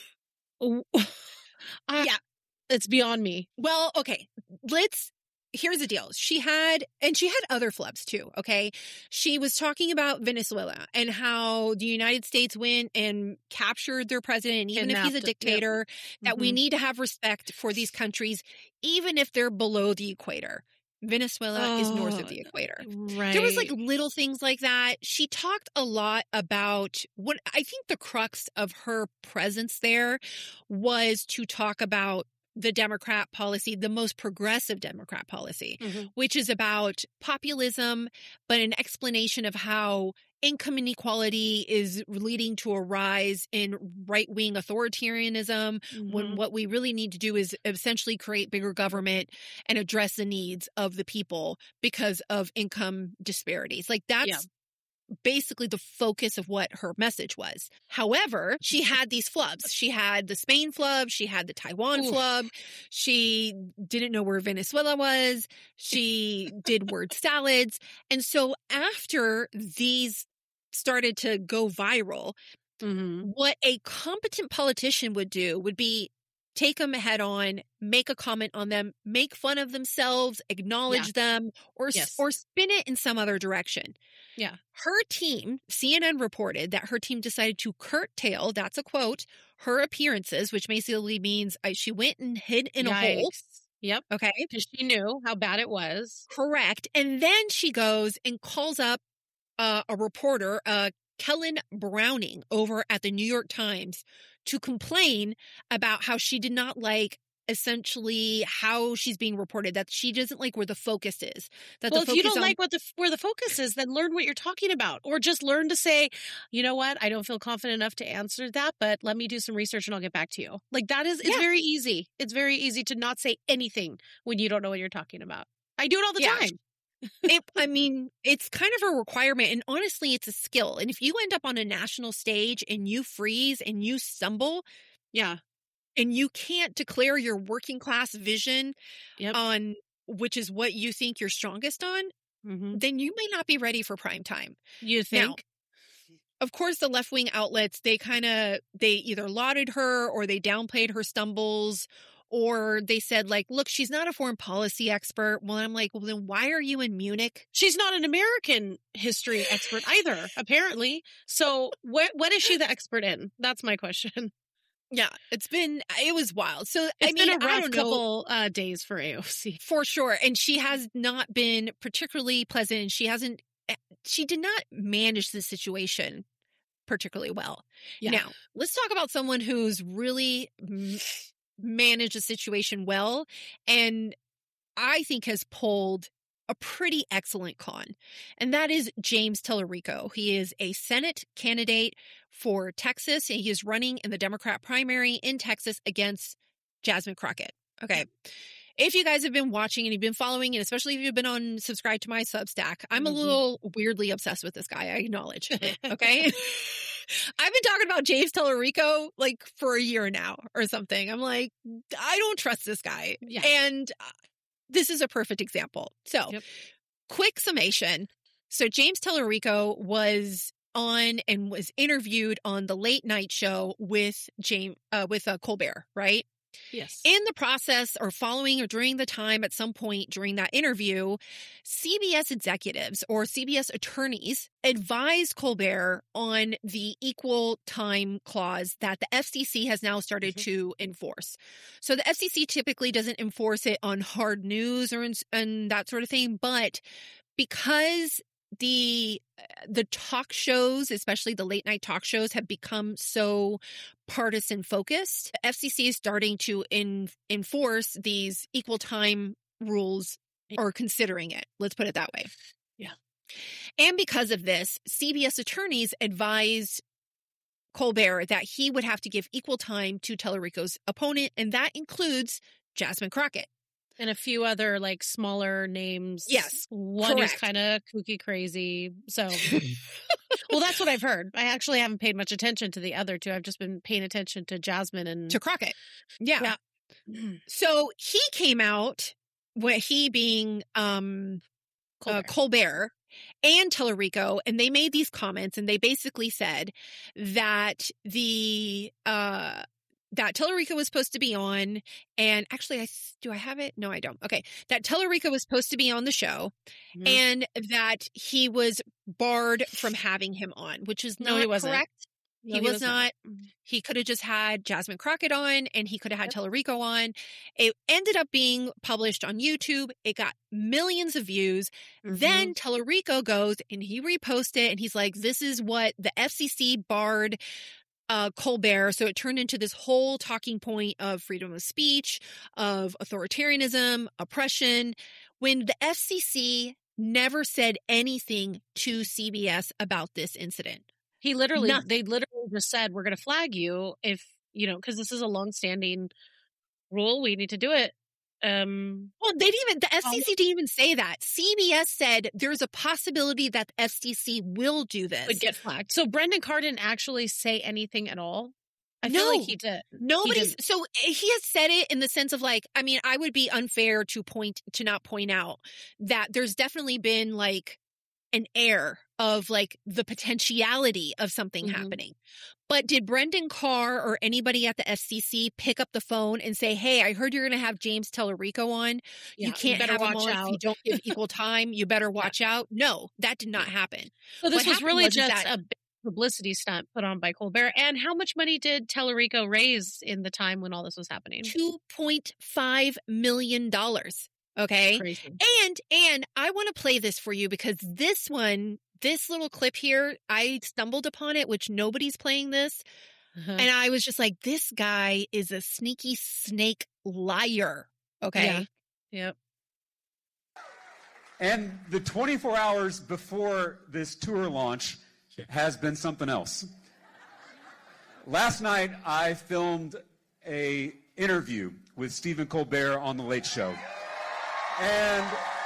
uh,
yeah,
it's beyond me.
Well, okay, let's, here's the deal. She had, and she had other flubs too, okay? She was talking about Venezuela and how the United States went and captured their president, and even if he's a dictator, yep. that mm-hmm. we need to have respect for these countries, even if they're below the equator. Venezuela oh, is north of the equator.
Right.
There was like little things like that. She talked a lot about what I think the crux of her presence there was to talk about the Democrat policy, the most progressive Democrat policy, mm-hmm. which is about populism, but an explanation of how income inequality is leading to a rise in right-wing authoritarianism, mm-hmm. when what we really need to do is essentially create bigger government and address the needs of the people because of income disparities. Like that's yeah. basically the focus of what her message was. However, she had these flubs. She had the Spain flub. She had the Taiwan Ooh. flub. She didn't know where Venezuela was. She did word salads. And so after these started to go viral, mm-hmm. what a competent politician would do would be take them head on, make a comment on them, make fun of themselves, acknowledge yeah. them, or yes. or spin it in some other direction.
Yeah.
Her team, C N N reported that her team decided to curtail, that's a quote, her appearances, which basically means uh, she went and hid in Yikes. a hole.
Yep.
Okay.
Because she knew how bad it was.
Correct. And then she goes and calls up uh, a reporter, uh, Kellen Browning, over at the New York Times to complain about how she did not like essentially how she's being reported, that she doesn't like where the focus is. That
well,
the
if you don't
on-
like what the where the focus is, then learn what you're talking about, or just learn to say, you know what, I don't feel confident enough to answer that, but let me do some research and I'll get back to you. Like that is, it's yeah. very easy. It's very easy to not say anything when you don't know what you're talking about. I do it all the
yeah.
time.
it, I mean, it's kind of a requirement, and honestly, it's a skill. And if you end up on a national stage and you freeze and you stumble,
yeah,
and you can't declare your working class vision
yep.
on which is what you think you're strongest on,
mm-hmm.
then you may not be ready for prime time.
You think?
Now, of course, the left-wing outlets, they kind of, they either lauded her or they downplayed her stumbles, or they said, like, look, she's not a foreign policy expert. Well, I'm like, well, then why are you in Munich?
She's not an American history expert either, apparently. So what what is she the expert in? That's my question.
Yeah, it's been, it was wild. So,
it's
I mean,
been a rough
I don't
couple uh, days for A O C.
For sure. And she has not been particularly pleasant. She hasn't, she did not manage the situation particularly well.
Yeah.
Now, let's talk about someone who's really managed the situation well, and I think has pulled a pretty excellent con, and that is James Tallarico. He is a Senate candidate for Texas, and he is running in the Democrat primary in Texas against Jasmine Crockett. Okay. If you guys have been watching and you've been following, and especially if you've been on subscribe to my Substack, I'm mm-hmm. a little weirdly obsessed with this guy. I acknowledge. Okay. I've been talking about James Tallarico like for a year now or something. I'm like, I don't trust this guy.
Yeah.
And this is a perfect example. So
yep.
quick summation. So James Tallarico was on and was interviewed on the late night show with James, uh, with uh, Colbert, right?
Yes.
In the process or following or during the time at some point during that interview, C B S executives or C B S attorneys advised Colbert on the equal time clause that the F C C has now started mm-hmm. to enforce. So the F C C typically doesn't enforce it on hard news or in, and that sort of thing, but because the the talk shows, especially the late night talk shows, have become so partisan focused. F C C is starting to in, enforce these equal time rules, or considering it. Let's put it that way.
Yeah.
And because of this, C B S attorneys advised Colbert that he would have to give equal time to Tallarico's opponent, and that includes Jasmine Crockett.
And a few other like smaller names.
Yes.
One
correct.
is kind of kooky crazy. So, well, that's what I've heard. I actually haven't paid much attention to the other two. I've just been paying attention to Jasmine and
to Crockett. Yeah.
yeah.
So he came out, when he being um, Colbert. Uh, Colbert and Tallarico, and they made these comments, and they basically said that the uh, that Tallarico was supposed to be on, and actually, I do I have it? No, I don't. Okay, that Tallarico was supposed to be on the show, mm-hmm. and that he was barred from having him on, which is not
no, he wasn't.
correct.
No,
he,
he
was,
was
not.
not.
He could have just had Jasmine Crockett on, and he could have had yep. Tallarico on. It ended up being published on YouTube. It got millions of views. Mm-hmm. Then Tallarico goes and he reposted it, and he's like, this is what the F C C barred uh, Colbert. So it turned into this whole talking point of freedom of speech, of authoritarianism, oppression, when the F C C never said anything to C B S about this incident.
He literally,
Nothing.
they literally just said, we're going to flag you if, you know, because this is a longstanding rule. We need to do it. Um,
well, they didn't even, the F C C didn't even say that. C B S said there's a possibility that the F C C will do this.
Would get flagged. So Brendan Carr didn't actually say anything at all? I
no,
feel like he did.
Nobody's, he so he has said it in the sense of like, I mean, I would be unfair to point, to not point out that there's definitely been like an air of like the potentiality of something mm-hmm. happening. But did Brendan Carr or anybody at the F C C pick up the phone and say, hey, I heard you're going to have James Tallarico on.
Yeah,
you can't
you
have him on
out.
if you don't give equal time. You better watch yeah. out. No, that did not happen.
So this
what
was really
was
just
that,
a big publicity stunt put on by Colbert. And how much money did Tallarico raise in the time when all this was happening?
two point five million dollars. Okay.
Crazy.
And, and I want to play this for you because this one, this little clip here, I stumbled upon it, which nobody's playing this. Uh-huh. And I was just like, this guy is a sneaky snake liar. Okay.
Yeah. Yep.
And the twenty-four hours before this tour launch has been something else. Last night, I filmed a interview with Stephen Colbert on The Late Show. And,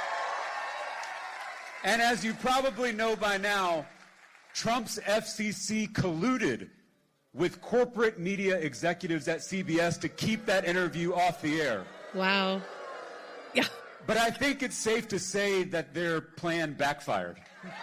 and as you probably know by now, Trump's F C C colluded with corporate media executives at C B S to keep that interview off the air.
Wow.
Yeah.
But I think it's safe to say that their plan backfired.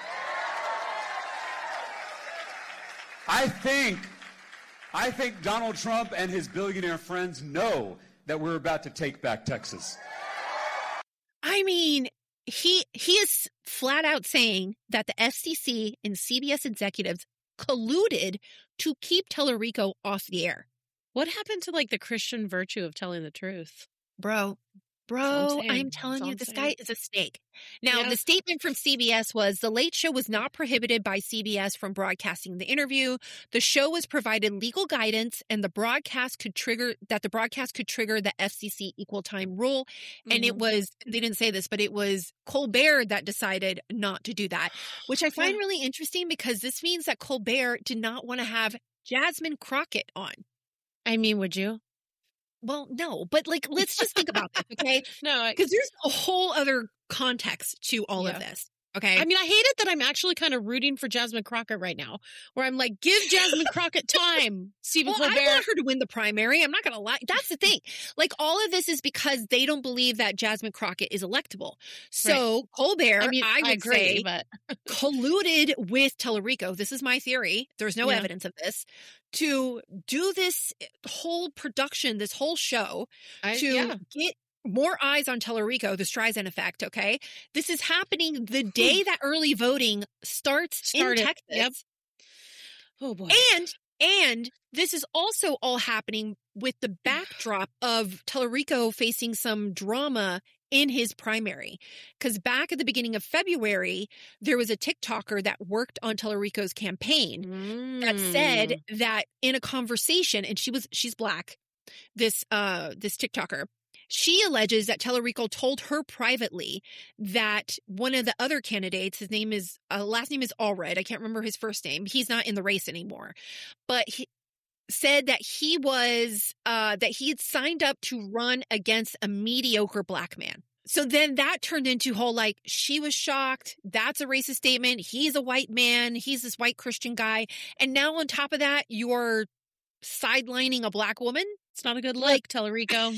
I think, I think Donald Trump and his billionaire friends know that we're about to take back Texas.
I mean, he he is flat out saying that the F C C and C B S executives colluded to keep Tallarico off the air.
What happened to like the Christian virtue of telling the truth?
Bro, bro, I'm, I'm telling you, this guy is a snake. Now, yeah. the statement from C B S was the Late Show was not prohibited by C B S from broadcasting the interview. The show was provided legal guidance and the broadcast could trigger that the broadcast could trigger the F C C equal time rule. Mm-hmm. And it was, they didn't say this, but it was Colbert that decided not to do that, which I find really interesting because this means that Colbert did not want to have Jasmine Crockett on.
I mean, would you?
Well, no, but like, let's just think about this, okay?
No,
because there's a whole other context to all
yeah.
of this. Okay.
I mean, I hate it that I'm actually kind of rooting for Jasmine Crockett right now, where I'm like, give Jasmine Crockett time, Stephen
well,
Colbert.
I want her to win the primary. I'm not going to lie. That's the thing. Like, all of this is because they don't believe that Jasmine Crockett is electable. So right. Colbert, I, mean, I would I agree, say, but... colluded with Tallarico. This is my theory. There's no yeah. evidence of this. To do this whole production, this whole show,
I,
to
yeah.
get more eyes on Tallarico, the Streisand effect, okay? This is happening the day that early voting starts
Started.
in Texas.
Yep. Oh, boy.
And, and this is also all happening with the backdrop of Tallarico facing some drama in his primary. Because back at the beginning of February, there was a TikToker that worked on Tellerico's campaign
mm.
that said that in a conversation, and she was she's black, this uh this TikToker, she alleges that Tellerico told her privately that one of the other candidates, his name is uh, last name is Allred, I can't remember his first name, he's not in the race anymore, but he said that he was, uh, that he had signed up to run against a mediocre black man. So then that turned into whole, like, she was shocked. That's a racist statement. He's a white man. He's this white Christian guy. And now on top of that, you're sidelining a black woman.
It's not a good look,
like,
Tellerico.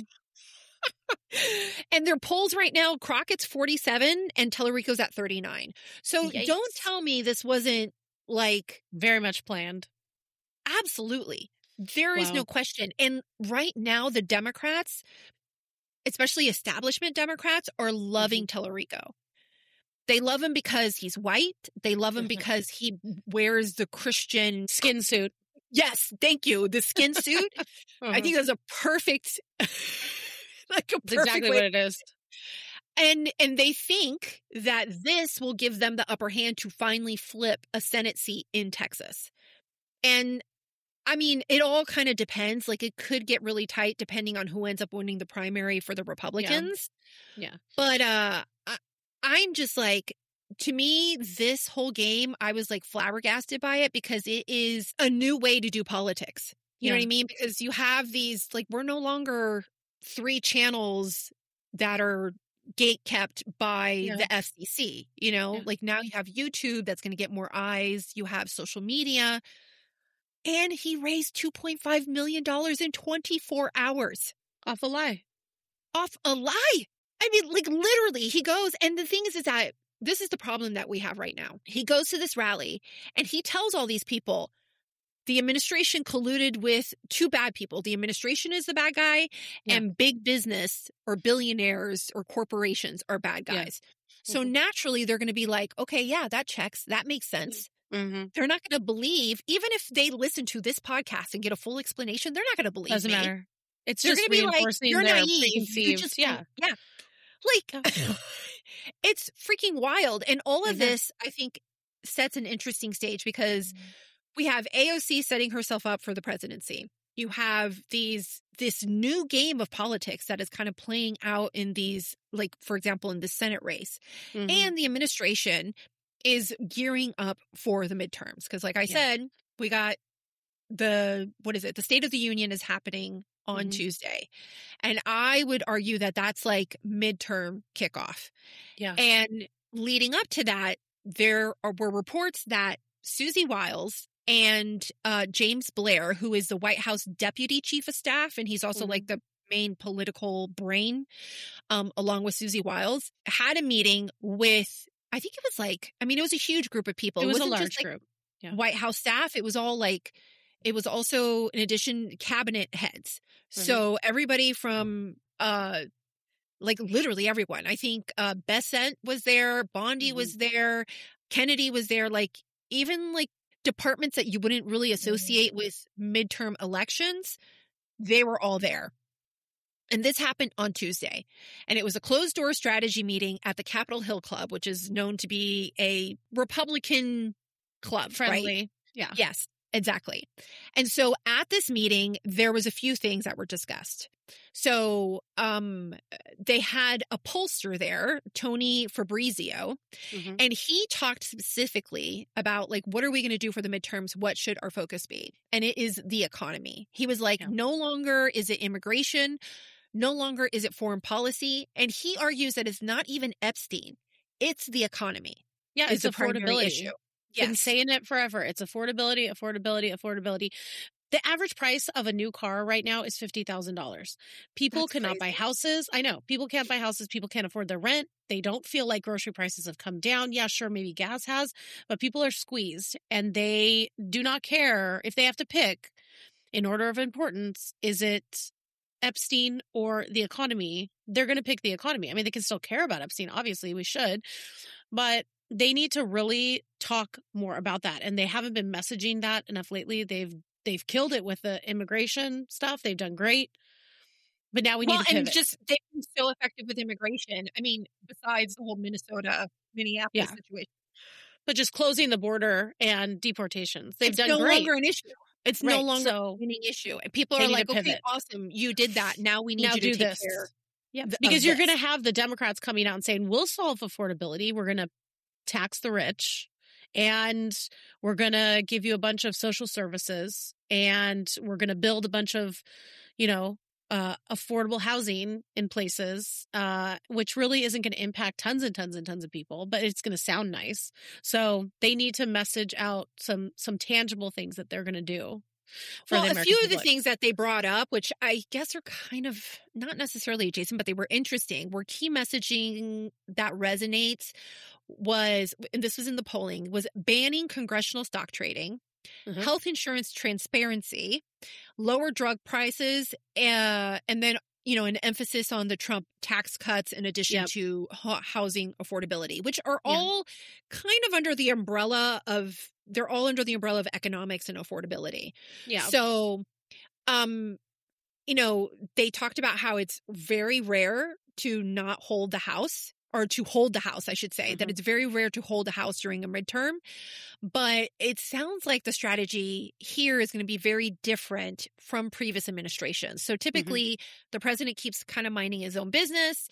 And their polls right now, Crockett's forty-seven and Tellerico's at thirty-nine. So
Yikes. Don't
tell me this wasn't, like,
very much planned.
Absolutely. There is
wow.
no question. And right now, the Democrats, especially establishment Democrats, are loving mm-hmm. Tellerico. They love him because he's white. They love him because he wears the Christian
skin suit.
Yes, thank you. The skin suit. uh-huh. I think that's a perfect, like a perfect
that's exactly
way.
what it is.
And and they think that this will give them the upper hand to finally flip a Senate seat in Texas. And I mean, it all kind of depends. Like, it could get really tight depending on who ends up winning the primary for the Republicans.
Yeah. yeah.
But uh, I, I'm just like, to me, this whole game, I was like flabbergasted by it because it is a new way to do politics. You yeah. know what I mean? Because you have these, like, we're no longer three channels that are gate kept by yeah. the F C C. You know, yeah. like now you have YouTube that's going to get more eyes. You have social media. And he raised two point five million dollars in twenty-four hours.
Off a lie.
Off a lie. I mean, like, literally, he goes, and the thing is, is that this is the problem that we have right now. He goes to this rally, and he tells all these people, the administration colluded with two bad people. The administration is the bad guy, yeah. and big business or billionaires or corporations are bad guys. Yeah. So mm-hmm. naturally, they're going to be like, okay, yeah, that checks. That makes sense.
Mm-hmm.
They're not going to believe, even if they listen to this podcast and get a full explanation, they're not going to believe
Doesn't
me.
matter. It's
they're
just
going to be like, you're
their
naive. You just,
yeah.
Yeah. Like, it's freaking wild. And all of mm-hmm. this, I think, sets an interesting stage because mm-hmm. we have A O C setting herself up for the presidency. You have these, this new game of politics that is kind of playing out in these, like, for example, in the Senate race. Mm-hmm. And the administration is gearing up for the midterms. Because like I yeah. said, we got the, what is it? The State of the Union is happening on mm-hmm. Tuesday. And I would argue that that's like midterm kickoff.
Yeah.
And leading up to that, there are, were reports that Susie Wiles and uh, James Blair, who is the White House Deputy Chief of Staff, and he's also mm-hmm. like the main political brain, um, along with Susie Wiles, had a meeting with, I think it was like, I mean, it was a huge group of people.
It was
it
a large
just, like,
group. Yeah.
White House staff. It was all like, it was also, in addition, cabinet heads. Mm-hmm. So everybody from, uh, like literally everyone. I think uh, Bessent was there. Bondi mm-hmm. was there. Kennedy was there. Like even like departments that you wouldn't really associate mm-hmm. with midterm elections, they were all there. And this happened on Tuesday. And it was a closed door strategy meeting at the Capitol Hill Club, which is known to be a Republican club.
Friendly.
Right?
Yeah.
Yes, exactly. And so at this meeting, there was a few things that were discussed. So um, they had a pollster there, Tony Fabrizio, mm-hmm. and he talked specifically about, like, what are we going to do for the midterms? What should our focus be? And it is the economy. He was like, yeah. no longer is it immigration. No longer is it foreign policy. And he argues that it's not even Epstein. It's the economy.
Yeah, it's affordability.
Issue.
Yes. Been saying it forever. It's affordability, affordability, affordability. The average price of a new car right now is fifty thousand dollars. People That's cannot crazy. buy houses. I know. People can't buy houses. People can't afford their rent. They don't feel like grocery prices have come down. Yeah, sure, maybe gas has, but people are squeezed and they do not care if they have to pick in order of importance. Is it Epstein or the economy? They're going to pick the economy. I mean, they can still care about Epstein. Obviously, we should, but they need to really talk more about that. And they haven't been messaging that enough lately. They've They've killed it with the immigration stuff. They've done great. But now we
well,
need to pivot.
and just they've been so effective with immigration. I mean, besides the whole Minnesota, Minneapolis
Yeah.
situation.
But just closing the border and deportations. They've
it's
done
no
great.
longer an issue. It's no
Right,
longer
so
a winning issue. And people
they
are
need
like,
to
okay,
pivot.
awesome. You did that. Now we need
Now
you to
do
take
this.
care
Yeah,
th-
because
of
you're
this.
going to have the Democrats coming out and saying, we'll solve affordability. We're going to tax the rich and we're going to give you a bunch of social services and we're going to build a bunch of, you know, uh, affordable housing in places, uh, which really isn't going to impact tons and tons and tons of people, but it's going to sound nice. So they need to message out some some tangible things that they're going to do. For
Well,
the
a
American
few of the
public.
things that they brought up, which I guess are kind of not necessarily adjacent, but they were interesting, were key messaging that resonates was, and this was in the polling, was banning congressional stock trading,
Mhm.
health insurance transparency, lower drug prices, uh, and then, you know, an emphasis on the Trump tax cuts in addition
Yep.
to ho- housing affordability, which are
Yeah.
all kind of under the umbrella of, they're all under the umbrella of economics and affordability.
Yeah.
So, um, you know, they talked about how it's very rare to not hold the House, or to hold the House, I should say, that
Mhm.
it's very rare to hold the House during a midterm. But it sounds like the strategy here is going to be very different from previous administrations. So typically, the president keeps kind of minding his own business.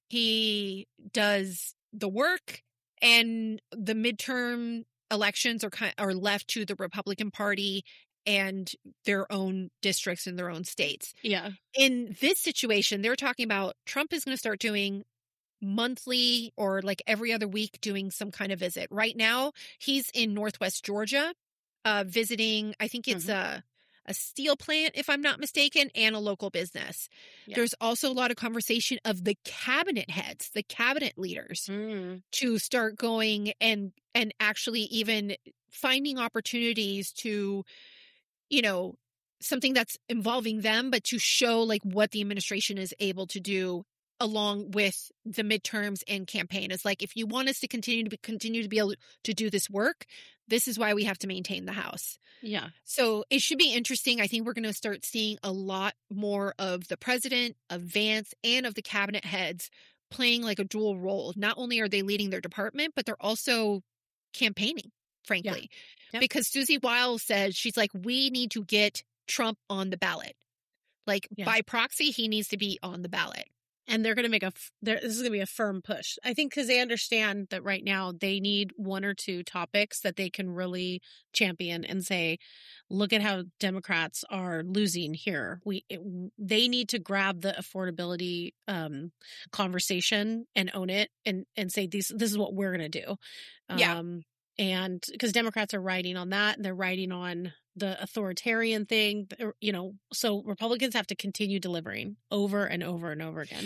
He does the work, and the midterm elections are kind are left to the Republican Party and their own districts in their own states.
Yeah.
In this situation, they're talking about Trump is going to start doing monthly or like every other week doing some kind of visit. Right now, he's in Northwest Georgia, uh, visiting, I think it's a, a steel plant, if I'm not mistaken, and a local business.
Yeah.
There's also a lot of conversation of the cabinet heads, the cabinet leaders,
Mm.
to start going and and actually even finding opportunities to, you know, something that's involving them, but to show like what the administration is able to do along with the midterms and campaign. It's like, if you want us to continue to be, continue to be able to do this work, this is why we have to maintain the House.
Yeah.
So it should be interesting. I think we're going to start seeing a lot more of the president, of Vance, and of the cabinet heads playing like a dual role. Not only are they leading their department, but they're also campaigning, frankly.
Yep.
Because Susie Wiles said, she's like, we need to get Trump on the ballot. Like
Yeah.
by proxy, he needs to be on the ballot.
And they're going to make a, f- there- this is going to be a firm push. I think because they understand that right now they need one or two topics that they can really champion and say, look at how Democrats are losing here. We, it, they need to grab the affordability um, conversation and own it and, and say, this, this is what we're going to do.
Yeah.
Um, and because Democrats are riding on that and they're riding on the authoritarian thing, you know, so Republicans have to continue delivering over and over and over again.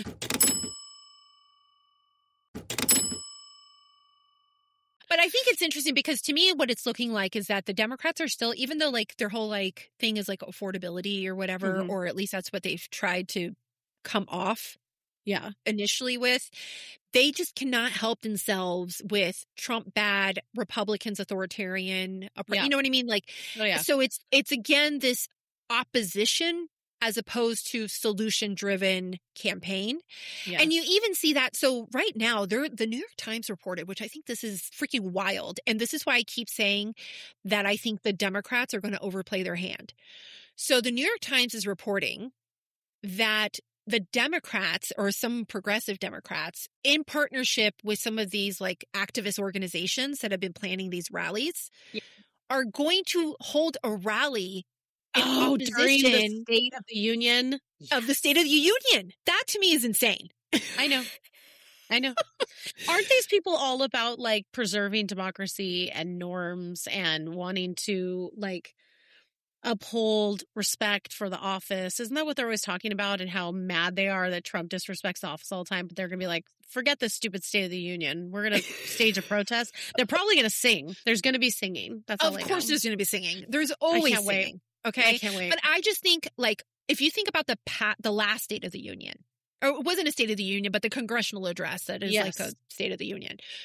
But I think it's interesting because to me, what it's looking like is that the Democrats are still, even though like their whole like thing is like affordability or whatever,
Mhm.
or at least that's what they've tried to come off
Yeah.
initially with, they just cannot help themselves with Trump bad, Republicans authoritarian, oppre-
Yeah.
you know what I mean? Like,
Oh, yeah.
so it's, it's again, this opposition as opposed to solution driven campaign.
Yeah.
And you even see that. So right now, there, the New York Times reported, which I think this is freaking wild. And this is why I keep saying that I think the Democrats are going to overplay their hand. So the New York Times is reporting that the Democrats, or some progressive Democrats, in partnership with some of these like activist organizations that have been planning these rallies,
Yeah.
are going to hold a rally in
Oh, during the
opposition
State of the Union.
of the State of the Union. That to me is insane.
I know. I know. Aren't these people all about like preserving democracy and norms and wanting to like uphold respect for the office? Isn't that what they're always talking about, and how mad they are that Trump disrespects the office all the time? But they're going to be like, forget this stupid State of the Union. We're going to stage a protest. They're probably going to sing. There's going to be singing. That's all
Of
I
course
know.
there's going to be singing. There's always
can't wait.
singing. Okay.
I can't wait.
But I just think, like, if you think about the pat, the last State of the Union, or it wasn't a State of the Union, but the congressional address that is
Yes.
like a State of the Union.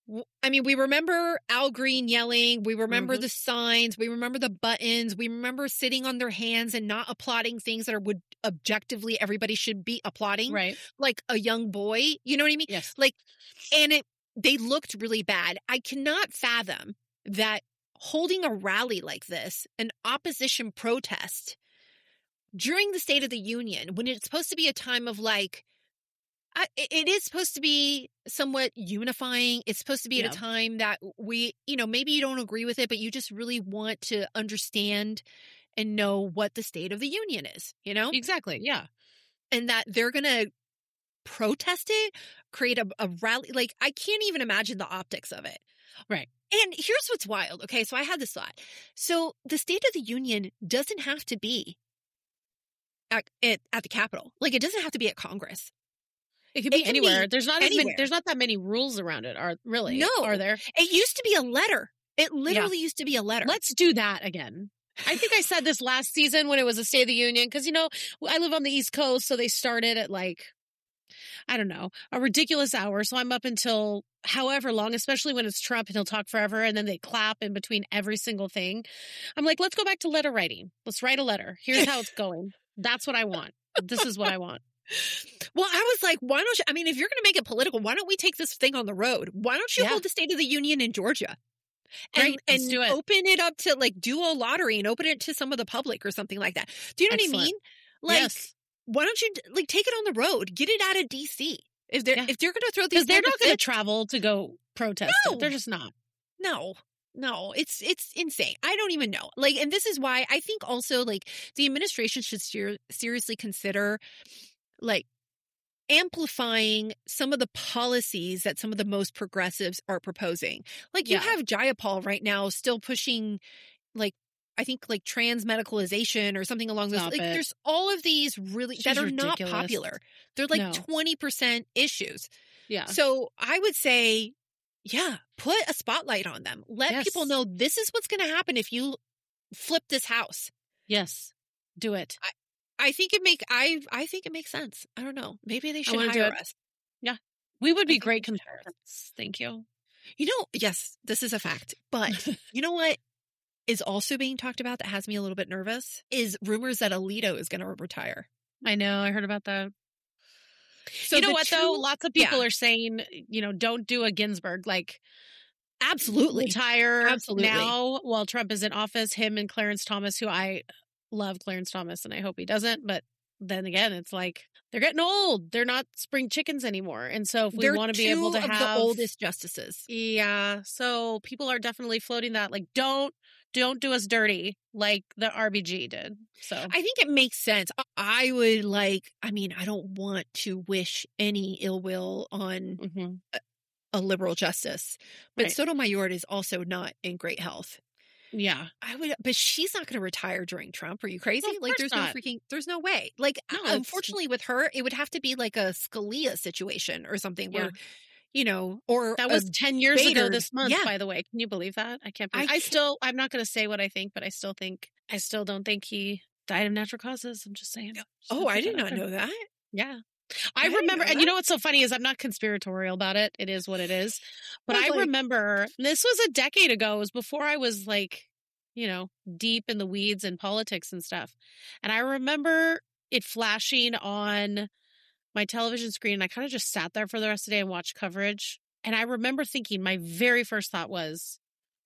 I mean, we remember Al Green yelling. We remember
Mhm.
the signs. We remember the buttons. We remember sitting on their hands and not applauding things that are would objectively everybody should be applauding.
Right.
Like a young boy. You know what I mean?
Yes.
Like, and it, they looked really bad. I cannot fathom that holding a rally like this, an opposition protest during the State of the Union, when it's supposed to be a time of like, I, it is supposed to be somewhat unifying. It's supposed to be at
Yeah.
a time that we, you know, maybe you don't agree with it, but you just really want to understand and know what the State of the Union is, you know?
Exactly. Yeah.
And that they're going to protest it, create a, a rally. Like, I can't even imagine the optics of it.
Right.
And here's what's wild. Okay. So I had this thought. So the State of the Union doesn't have to be at, at, at the Capitol. Like, it doesn't have to be at Congress.
It could be
It can
anywhere.
be
there's not as many,
anywhere.
there's not that many rules around it. Are really?
No.
Are there?
It used to be a letter. It literally used to be a letter.
Let's do that again. I think I said this last season when it was a State of the Union because, you know, I live on the East Coast, so they started at like, I don't know, a ridiculous hour. So I'm up until however long, especially when it's Trump and he'll talk forever and then they clap in between every single thing. I'm like, let's go back to letter writing. Let's write a letter. Here's how it's going. That's what I want. This is what I want.
Well, I was like, why don't you? I mean, if you're going to make it political, why don't we take this thing on the road? Why don't you
Yeah.
hold the State of the Union in Georgia? And,
Right, let's
and
do it.
open it up to like do a lottery and open it to some of the public or something like that. Do you know what I
Excellent.
mean? Like,
Yes.
why don't you like take it on the road? Get it out of D C. If they're
Yeah.
if they're going to throw these,
Because they're
type of
not going to
fits-
travel to go protest.
No.
It. They're just not.
No, no, it's it's insane. I don't even know. Like, and this is why I think also like the administration should ser- seriously consider like amplifying some of the policies that some of the most progressives are proposing. Like, you
Yeah.
have Jayapal right now still pushing, like, I think like trans medicalization or something along those.
Stop
Like,
it.
there's all of these really
She's
that are
ridiculous.
not popular. They're like
No.
twenty percent issues.
Yeah.
So I would say, yeah, put a spotlight on them. Let
Yes.
people know this is what's going to happen if you flip this house.
Yes. Do it.
I think it make I I think it makes sense. I don't know. Maybe they should
wanna do
hire
it.
us.
We would
I
be
think
great
we should hire us.
consultants. Thank you.
You know, yes, this is a fact. But you know what is also being talked about that has me a little bit nervous is rumors that Alito is going to retire.
I know. I heard about that.
So
you know
the
what, though?
two-
Lots of people
yeah.
are saying, you know, don't do a Ginsburg. Like,
Absolutely.
retire
Absolutely.
now while Trump is in office. Him and Clarence Thomas, who I love Clarence Thomas, and I hope he doesn't. But then again, it's like they're getting old. They're not spring chickens anymore. And so if we
They're
want to be able
two
to
of
have
the oldest justices.
yeah, so people are definitely floating that. Like, don't don't do us dirty like the R B G did. So
I think it makes sense. I would like, I mean, I don't want to wish any ill will on
mhm.
a liberal justice, but
Right.
Sotomayor is also not in great health.
yeah,
I would, but she's not going to retire during Trump. Are you crazy?
Well, of
like,
course
there's
not.
no freaking, there's no way. Like,
No,
uh,
it's-
unfortunately, with her, it would have to be like a Scalia situation or something
Yeah.
where, you know, or
that
a
was ten years ago
Bader-
this month.
yeah.
By the way, can you believe that? I can't. Believe,
I
I,
can't-
still, I'm not going to say what I think, but I still think, I still don't think he died of natural causes. I'm just saying. Just
Oh,
gonna
I
put
did
that out
not
there.
know that.
Yeah.
I
I
didn't
remember,
know
and you
that.
know what's so funny is I'm not conspiratorial about it. It is what it is. But
I was
I
like-
remember this was a decade ago. It was before I was like, you know, deep in the weeds in politics and stuff. And I remember it flashing on my television screen. And I kind of just sat there for the rest of the day and watched coverage. And I remember thinking, my very first thought was,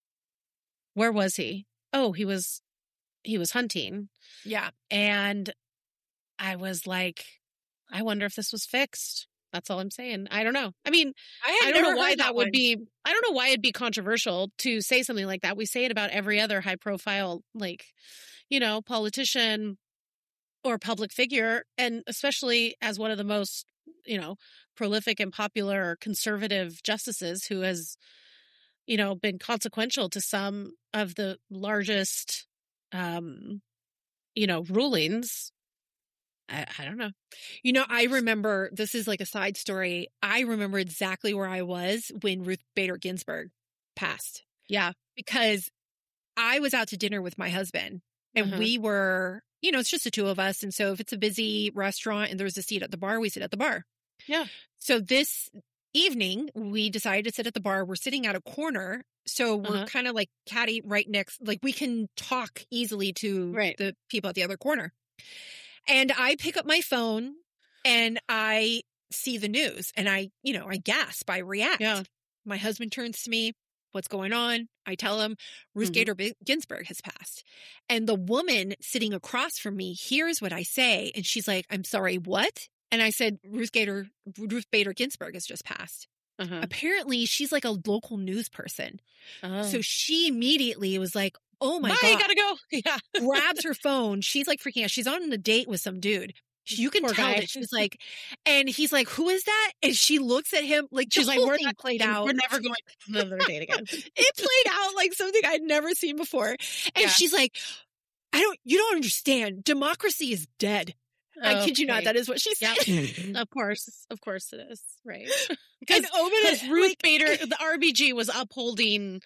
where was he? Oh, he was, he was hunting.
Yeah.
And I was like, I wonder if this was fixed. That's all I'm saying. I don't know. I mean,
I, had
I don't
never
know why
heard
that would
one.
be, I don't know why it'd be controversial to say something like that. We say it about every other high profile, like, you know, politician or public figure. And especially as one of the most, you know, prolific and popular conservative justices who has, you know, been consequential to some of the largest, um, you know, rulings. I, I don't know.
You know, I remember, this is like a side story. I remember exactly where I was when Ruth Bader Ginsburg passed
Yeah.
because I was out to dinner with my husband and
Uh-huh.
we were, you know, it's just the two of us. And so if it's a busy restaurant and there's a seat at the bar, we sit at the bar.
Yeah.
So this, evening, we decided to sit at the bar. We're sitting at a corner. So we're
Uh-huh.
kind of like catty right next, like we can talk easily to
Right.
the people at the other corner. And I pick up my phone and I see the news and I, you know, I gasp, I react.
Yeah.
My husband turns to me, what's going on? I tell him Ruth
Mhm.
Gator B- Ginsburg has passed. And the woman sitting across from me hears what I say. And she's like, I'm sorry, what? And I said, Ruth Gator, Ruth Bader Ginsburg has just passed.
Uh-huh.
Apparently she's like a local news person.
Oh.
So she immediately was like, oh my
Bye,
God.
gotta go. Yeah.
Grabs her phone. She's like freaking out. She's on a date with some dude. You can
Poor
tell
guy.
that she's like, and he's like, who is that? And she looks at him like,
She's
the
like,
whole
we're
thing
not
played
dating.
out.
We're never going on another date again.
It played out like something I'd never seen before. And
Yeah.
she's like, I don't, you don't understand. Democracy is dead. I kid you not.
Okay.
That is what she said.
Yep. Of course. Of course it is. Right.
And
Because
Owen
Because Ruth
like,
Bader, the R B G was upholding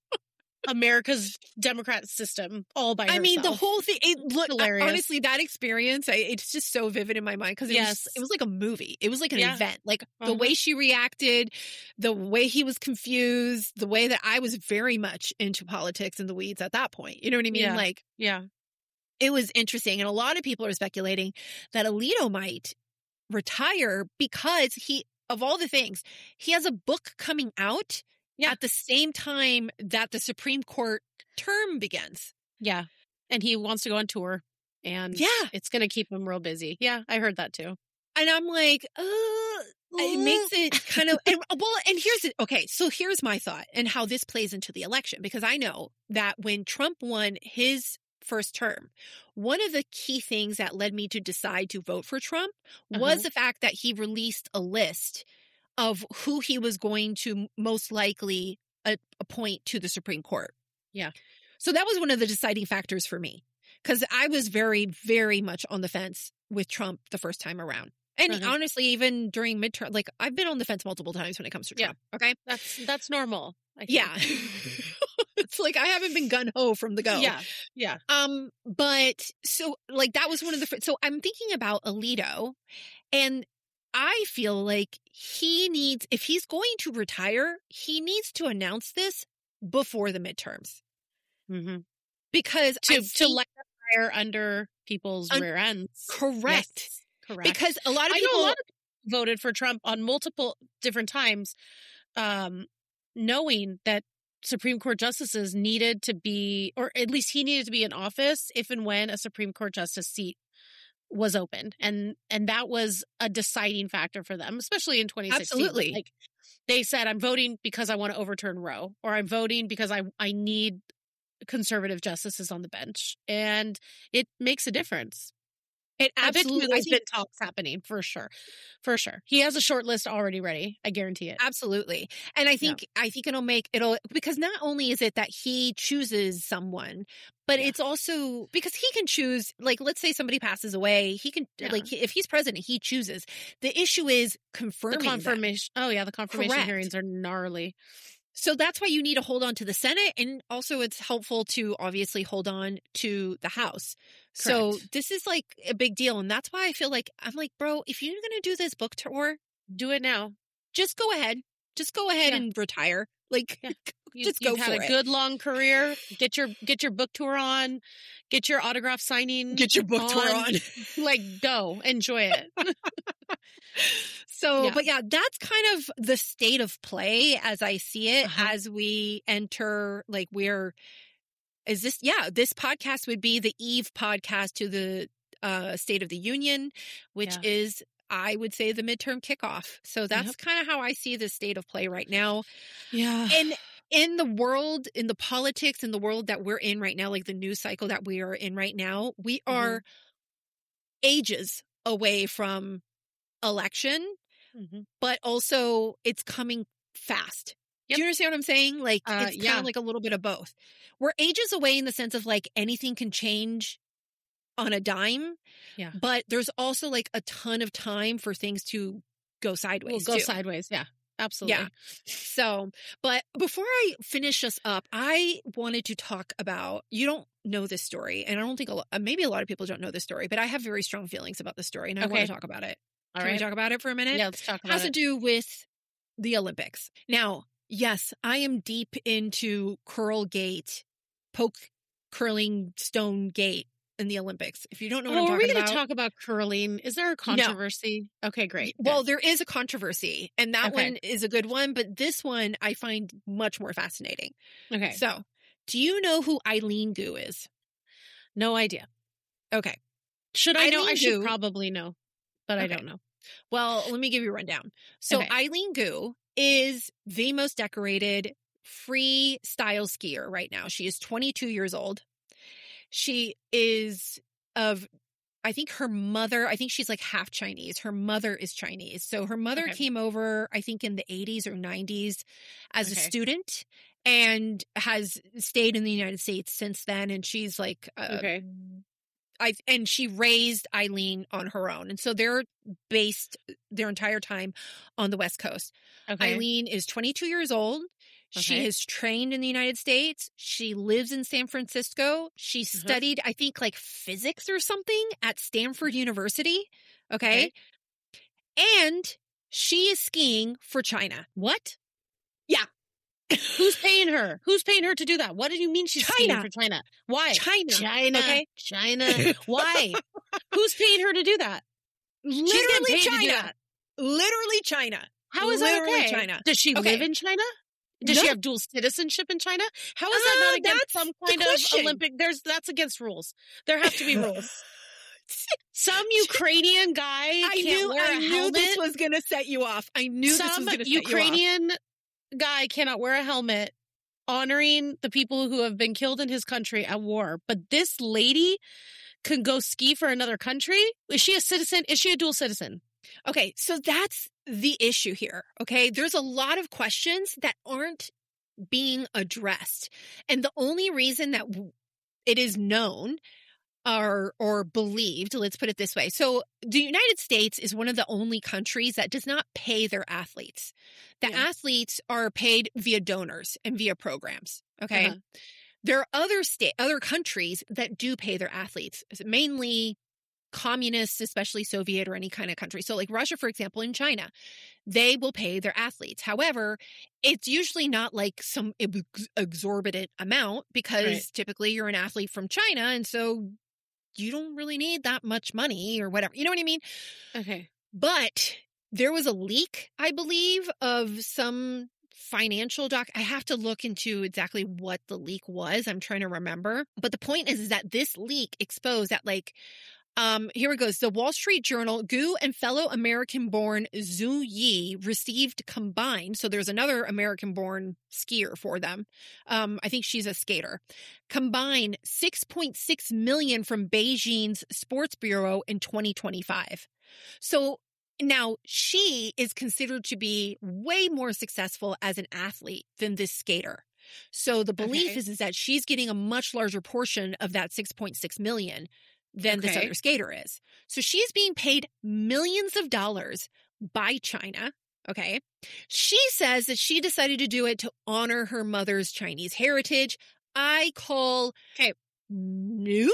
America's Democrat system all by herself.
I mean, the whole thing, it look,
Hilarious.
honestly, that experience, I, it's just so vivid in my mind because it,
Yes.
was, it was like a movie. It was like an
Yeah.
event. Like the
Uh-huh.
way she reacted, the way he was confused, the way that I was very much into politics and the weeds at that point. You know what I mean?
Yeah.
Like,
Yeah.
it was interesting. And a lot of people are speculating that Alito might retire because he, of all the things, he has a book coming out
Yeah.
at the same time that the Supreme Court term begins.
Yeah. And he wants to go on tour and
Yeah.
it's going to keep him real busy. Yeah. I heard that too.
And I'm like, uh, it makes it kind of, and, well, and here's it. Okay. So here's my thought and how this plays into the election, because I know that when Trump won his first term, one of the key things that led me to decide to vote for Trump was
Uh-huh.
the fact that he released a list of who he was going to most likely a- appoint to the Supreme Court.
Yeah.
So that was one of the deciding factors for me, because I was very, very much on the fence with Trump the first time around. And
Uh-huh.
honestly, even during midterm, like I've been on the fence multiple times when it comes to
Yeah.
Trump. Okay.
That's, that's normal. I think.
Yeah. It's like I haven't been gun ho from the go.
Yeah. Yeah.
Um, but so like that was one of the, fir- so I'm thinking about Alito, and I feel like he needs, if he's going to retire, he needs to announce this before the midterms,
Mm-hmm.
because
To,
I
to
think-
light the fire under people's
Un-
rear ends.
correct.
Yes, correct.
Because a lot of
I
people,
know a lot of people voted for Trump on multiple different times, um, knowing that Supreme Court justices needed to be, or at least he needed to be in office if and when a Supreme Court justice seat was opened. And, and that was a deciding factor for them, especially in twenty sixteen.
Absolutely.
Like they said, I'm voting because I want to overturn Roe, or I'm voting because I, I need conservative justices on the bench. And it makes a difference.
it
I bet you
absolutely, I
there's
think-
been talks happening for sure. For sure. He has a short list already ready. I guarantee it.
absolutely. And I think, I think it'll make, it'll, because not only is it that he chooses someone, but
Yeah.
it's also because he can choose, like, let's say somebody passes away, he can,
Yeah.
like, if he's president, he chooses. The issue is
The
confirming that.
confirmation. Oh yeah. The confirmation
Correct.
hearings are gnarly.
So that's why you need to hold on to the Senate. And also it's helpful to obviously hold on to the House. So
Correct.
this is like a big deal. And that's why I feel like, I'm like, bro, if you're going to do this book tour,
Do it now.
just go ahead. Just go ahead
Yeah.
and retire. Like,
Yeah. You,
just
you've
go
had
for
a
it.
good long career. Get your get your book tour on. Get your autograph signing.
Get your book tour on.
Like go enjoy it.
So,
Yeah.
but yeah, that's kind of the state of play as I see it
Uh-huh.
as we enter, like, we're, is this, yeah, this podcast would be the eve podcast to the uh, State of the Union, which
Yeah.
is, I would say, the midterm kickoff. So that's
Yep.
kind of how I see the state of play right now.
Yeah.
And in the world, in the politics, in the world that we're in right now, like the news cycle that we are in right now, we
Mm-hmm.
are ages away from election,
Mm-hmm.
but also it's coming fast.
Yep.
Do you understand what I'm saying? Like,
Uh,
it's kind
yeah.
of like a little bit of both. We're ages away in the sense of like anything can change on a dime.
Yeah.
But there's also like a ton of time for things to go sideways.
We'll go
too.
sideways. Yeah. Absolutely.
Yeah. So, but before I finish us up, I wanted to talk about, you don't know this story, and I don't think a lot, maybe a lot of people don't know this story, but I have very strong feelings about this story, and I want
Okay.
to talk about it.
All
Can
right.
we talk about it for a minute?
Yeah. Let's talk
It
about
has to
it.
do with the Olympics. Now, yes, I am deep into curl gate, poke curling stone gate in the Olympics. If you don't know what
oh,
I'm
are
talking
we going
about.
to talk about curling? Is there a controversy? No. Okay, great.
Well,
Good.
there is a controversy, and that
okay.
one is a good one, but this one I find much more fascinating.
Okay.
So, do you know who Eileen Gu is?
No idea.
Okay.
Should I
Eileen
know? I should
Gu,
probably know, but
okay.
I don't know.
Well, let me give you a rundown. So
okay.
Eileen Gu is the most decorated freestyle skier right now. She is twenty-two years old. She is of, I think her mother, I think she's like half Chinese. Her mother is Chinese. So her mother
okay.
came over, I think in the eighties or nineties as
okay.
a student and has stayed in the United States since then. And she's like, uh,
okay.
I, and she raised Eileen on her own. And so they're based their entire time on the West Coast.
Okay.
Eileen is twenty-two years old.
Okay.
She has trained in the United States. She lives in San Francisco. She
Mm-hmm.
studied, I think, like physics or something at Stanford University. Okay? okay. And she is skiing for China.
What?
Yeah.
Who's paying her? Who's paying her to do that? What do you mean she's
China.
skiing for China? Why?
China.
China.
Okay.
China. Why? Who's paying her to do that?
Literally China. Literally China.
How is
Literally
that okay?
China.
Does she
okay.
live in China? Does
no.
she have dual citizenship in China? How is
uh,
that not against some kind of
question.
Olympic? There's that's against rules. There have to be rules. Some Ukrainian guy
I
can't
knew,
wear
I
a
knew
helmet.
this was going to set you off. I knew
some
this was going to set you off.
Ukrainian guy cannot wear a helmet, honoring the people who have been killed in his country at war. But this lady can go ski for another country. Is she a citizen? Is she a dual citizen?
Okay, so that's the issue here, okay? There's a lot of questions that aren't being addressed. And the only reason that it is known or, or believed, let's put it this way. So the United States is one of the only countries that does not pay their athletes. The yeah. athletes are paid via donors and via programs, okay? Uh-huh. There are other state, other countries that do pay their athletes, mainly communists, especially Soviet or any kind of country. So like Russia, for example, in China, they will pay their athletes. However, it's usually not like some ex- exorbitant amount because right. typically you're an athlete from China. And so you don't really need that much money or whatever. You know what I mean?
Okay.
But there was a leak, I believe, of some financial doc. I have to look into exactly what the leak was. I'm trying to remember. But the point is, is that this leak exposed that like, Um, here it goes. The Wall Street Journal, Gu and fellow American-born Zhu Yi received combined. So there's another American-born skier for them. Um, I think she's a skater. Combined six point six million dollars from Beijing's Sports Bureau in twenty twenty-five. So now she is considered to be way more successful as an athlete than this skater. So the belief
Okay.
is, is that she's getting a much larger portion of that six point six million dollars than
Okay.
this other skater is. So she's being paid millions of dollars by China. Okay. She says that she decided to do it to honor her mother's Chinese heritage. I call
Okay.
new.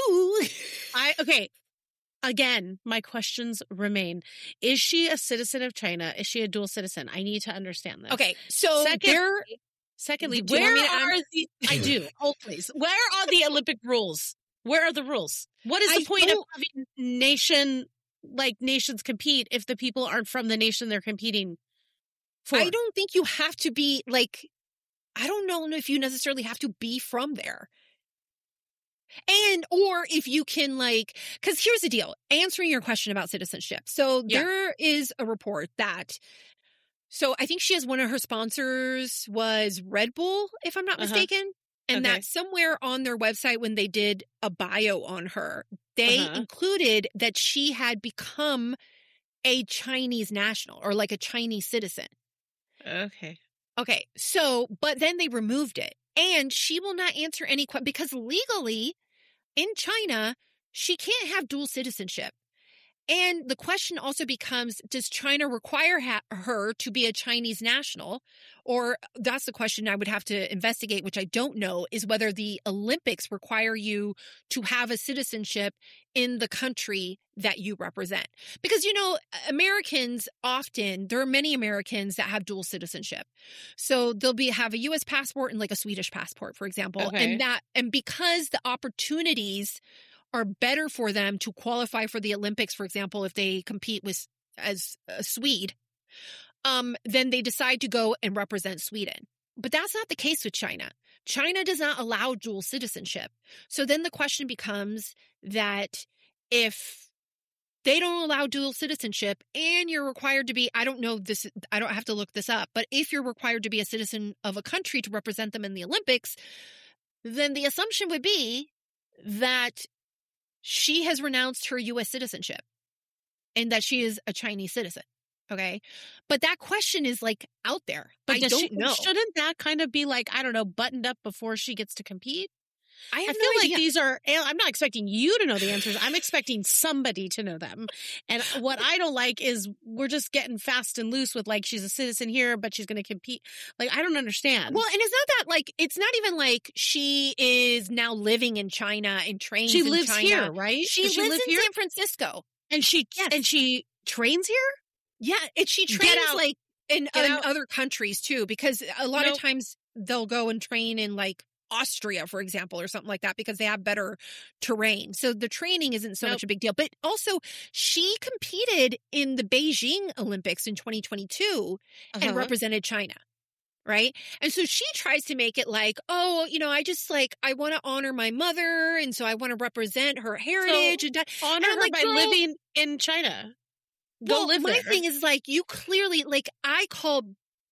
I okay. Again, my questions remain. Is she a citizen of China? Is she a dual citizen? I need to understand this.
Okay. So
Second,
there,
secondly,
Do you
where
want me to
are
un-
the I do. Hold please. Where are the Olympic rules? Where are the rules? What is the
I
point of
don't-
having nation like nations compete if the people aren't from the nation they're competing for?
I don't think you have to be like, I don't know if you necessarily have to be from there. And, or if you can like, because here's the deal, answering your question about citizenship. So
Yeah.
there is a report that, so I think she has one of her sponsors was Red Bull, if I'm not
Uh-huh.
mistaken. And
Okay.
that somewhere on their website, when they did a bio on her, they
Uh-huh.
included that she had become a Chinese national or like a Chinese citizen.
Okay.
Okay. So, but then they removed it and she will not answer any questions because legally in China, she can't have dual citizenship. And the question also becomes, does China require ha- her to be a Chinese national? Or that's the question I would have to investigate, which I don't know, is whether the Olympics require you to have a citizenship in the country that you represent. Because, you know, Americans often, there are many Americans that have dual citizenship. So they'll be have a U S passport and like a Swedish passport, for example.
Okay.
And that, and because the opportunities are better for them to qualify for the Olympics, for example, if they compete with as a Swede, um, then they decide to go and represent Sweden. But that's not the case with China. China does not allow dual citizenship. So then the question becomes that if they don't allow dual citizenship and you're required to be, I don't know this, I don't have to look this up, but if you're required to be a citizen of a country to represent them in the Olympics, then the assumption would be that she has renounced her U S citizenship and that she is a Chinese citizen. Okay. But that question is like out there.
But
I
does
don't
she,
know.
Shouldn't that kind of be like, I don't know, buttoned up before she gets to compete?
I, have
I
no
feel like
idea.
these are, I'm not expecting you to know the answers. I'm expecting somebody to know them. And what I don't like is we're just getting fast and loose with like, she's a citizen here, but she's going to compete. Like, I don't understand.
Well, and it's not that like, it's not even like she is now living in China and trains
she
in
lives
China.
here, right?
She
Does
lives
live
in
here?
San Francisco.
And she,
Yes.
and she trains here?
Yeah. And she trains
out.
like in,
Get
in
out.
other countries too, because a lot
Nope.
of times they'll go and train in like Austria, for example, or something like that, because they have better terrain. So the training isn't so
Nope.
much a big deal. But also, she competed in the Beijing Olympics in twenty twenty-two and
Uh-huh.
represented China. Right. And so she tries to make it like, oh, you know, I just like, I want to honor my mother. And so I want to represent her heritage. and, da-
Honor
and I'm
her
like,
by
girl,
living in China. Go
well,
live
my
there.
thing is like, you clearly, like, I call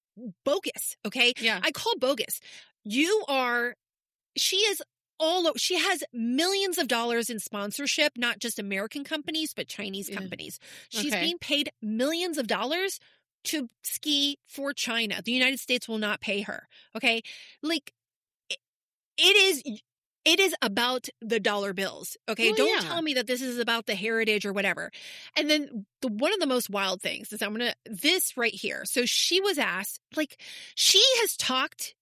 bogus. Okay.
Yeah.
I call bogus. You are, she is all, o- she has millions of dollars in sponsorship, not just American companies, but Chinese
Yeah.
companies. She's
Okay.
being paid millions of dollars to ski for China. The United States will not pay her. Okay. Like, it, it is, it is about the dollar bills. Okay.
Well,
Don't
yeah.
tell me that this is about the heritage or whatever. And then the, one of the most wild things is I'm going to, this right here. So she was asked, like, she has talked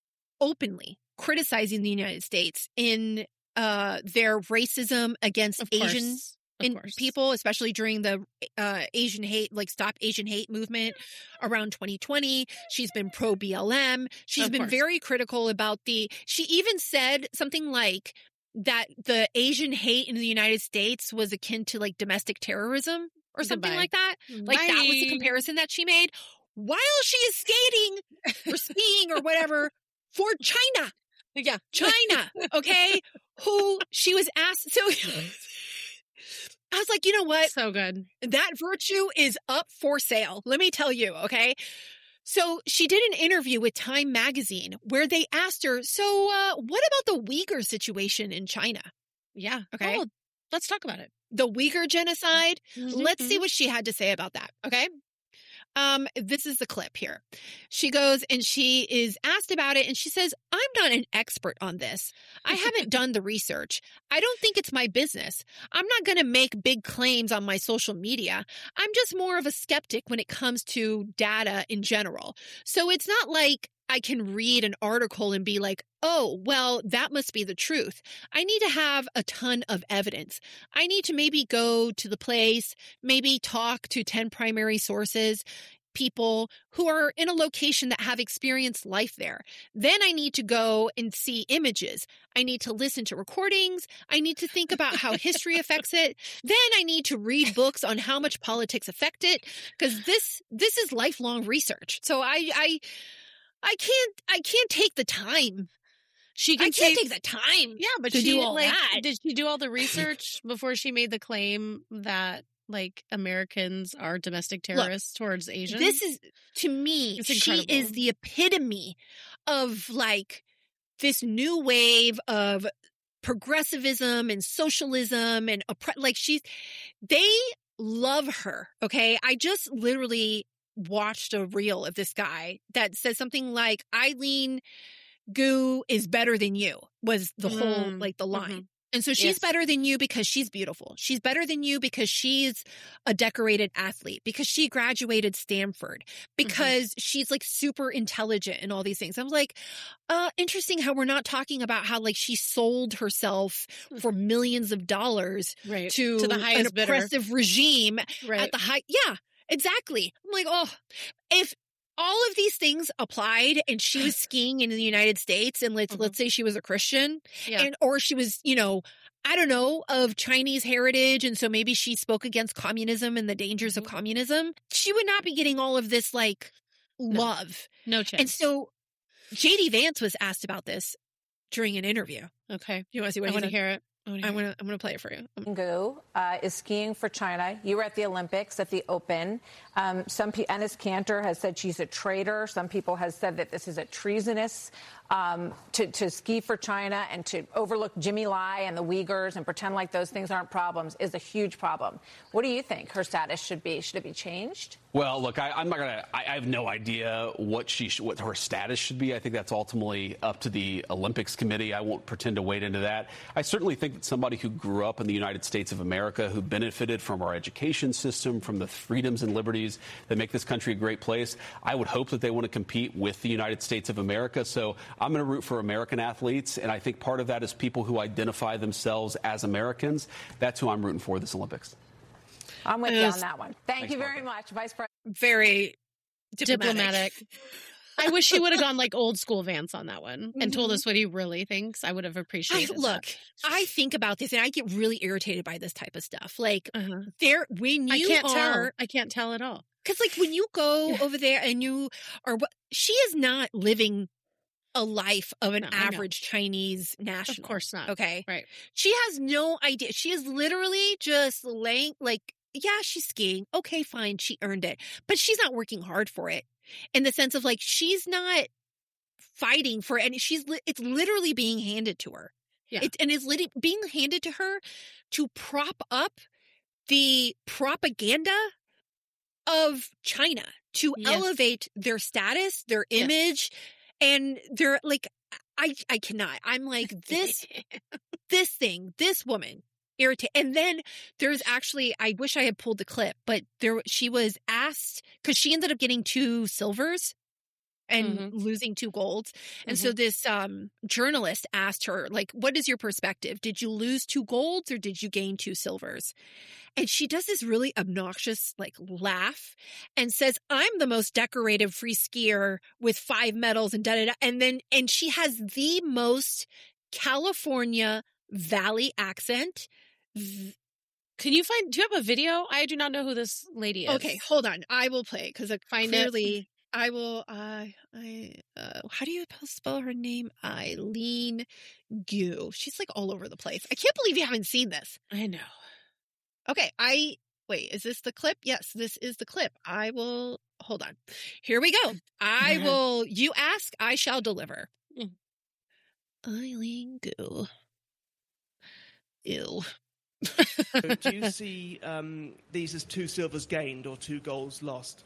openly criticizing the United States in uh, their racism against
Of
Asian
course. Of
in
course.
people, especially during the uh, Asian hate, like Stop Asian Hate movement around twenty twenty. She's been pro B L M. She's
Of
been
course.
very critical about the, she even said something like that the Asian hate in the United States was akin to like domestic terrorism or something
Goodbye.
like that. Like that was the
Bye.
comparison that she made while she is skating or skiing or whatever for China.
Yeah.
China, okay? Who she was asked. So I was like, you know what?
So good.
That virtue is up for sale. Let me tell you, okay? So she did an interview with Time Magazine where they asked her, so uh, what about the Uyghur situation in China?
Yeah.
Okay.
Oh, let's talk about it.
The Uyghur genocide?
Mhm,
Let's see
mhm.
what she had to say about that, okay? Um, this is the clip here. She goes and she is asked about it and she says, I'm not an expert on this. I haven't done the research. I don't think it's my business. I'm not going to make big claims on my social media. I'm just more of a skeptic when it comes to data in general. So it's not like I can read an article and be like, oh, well, that must be the truth. I need to have a ton of evidence. I need to maybe go to the place, maybe talk to ten primary sources, people who are in a location that have experienced life there. Then I need to go and see images. I need to listen to recordings. I need to think about how history affects it. Then I need to read books on how much politics affect it, because this this is lifelong research. So I I I can't I can't take the time.
She can
I can't
take-
take the time.
Yeah, but
to
she
do all
like
that.
did she do all the research before she made the claim that like Americans are domestic terrorists towards Asians?
This is, to me,
It's
she
incredible.
is the epitome of like this new wave of progressivism and socialism and oppre- like she's, they love her. Okay. I just literally watched a reel of this guy that says something like Eileen Gu is better than you was the whole,
Mm,
like the line.
mhm.
And so she's
Yes.
better than you because she's beautiful. She's better than you because she's a decorated athlete, because she graduated Stanford, because mm-hmm. she's like super intelligent and all these things. I was like, uh, interesting how we're not talking about how like she sold herself for millions of dollars
right.
to,
to the highest
an
bidder.
oppressive regime
right.
at the high. Yeah, exactly. I'm like, oh, if all of these things applied and she was skiing in the United States and let's, mm-hmm. let's say she was a Christian
yeah.
and, or she was, you know, I don't know, of Chinese heritage. And so maybe she spoke against communism and the dangers mm-hmm. of communism. She would not be getting all of this like
no.
love.
No chance.
And so J D Vance was asked about this during an interview.
Okay.
You want to see what
I
he
want to
said?
hear it.
I'm gonna I'm gonna play it for you.
Gu uh, is skiing for China. You were at the Olympics at the Open. Um, some pe- Enes Kanter has said she's a traitor. Some people have said that this is a treasonous um, to, to ski for China and to overlook Jimmy Lai and the Uyghurs and pretend like those things aren't problems is a huge problem. What do you think her status should be? Should it be changed?
Well, look, I, I'm not gonna. I, I have no idea what she sh- what her status should be. I think that's ultimately up to the Olympics committee. I won't pretend to wade into that. I certainly think that somebody who grew up in the United States of America, who benefited from our education system, from the freedoms and liberties that make this country a great place, I would hope that they want to compete with the United States of America. So I'm going to root for American athletes, and I think part of that is people who identify themselves as Americans. That's who I'm rooting for this Olympics.
I'm with you on that one. Thank
Thanks,
you very
Martha.
much, Vice President.
Very diplomatic.
diplomatic. I wish he would have gone like old school Vance on that one and told us what he really thinks. I would have appreciated
I, look,
that.
I think about this and I get really irritated by this type of stuff. Like,
uh-huh.
there, when you
I can't
are,
tell. I can't tell at all.
Because, like, when you go
Yeah.
over there and you are, she is not living a life of an
No, I know.
average Chinese national.
Of course not.
Okay.
Right.
She has no idea. She is literally just laying, like, yeah, she's skiing. Okay, fine. She earned it. But she's not working hard for it in the sense of, like, she's not fighting for any, she's, li- it's literally being handed to her.
Yeah.
It, and it's lit- being handed to her to prop up the propaganda of China, to
Yes.
elevate their status, their
Yes.
image, and they're like, I, I cannot. I'm like, this, this thing, this woman, irritate. And then there's actually, I wish I had pulled the clip, but there, she was asked, because she ended up getting two silvers and
Mhm.
losing two golds. And so this um, journalist asked her, like, what is your perspective? Did you lose two golds or did you gain two silvers? And she does this really obnoxious, like, laugh and says, I'm the most decorated free skier with five medals and da da da. And then, and she has the most California Valley accent.
Can you find, do you have a video? I do not know who this lady is.
Okay, hold on. I will play because
Find
clearly
it.
I will. Uh, I. Uh, how do you spell her name? Eileen Gu. She's like all over the place. I can't believe you haven't seen this.
I know.
Okay, I wait. Is this the clip? Yes, this is the clip. I will. Hold on. Here we go. I will. You ask, I shall deliver.
Mm.
Eileen Gu. Ew.
So do you see um, these as two silvers gained or two golds lost?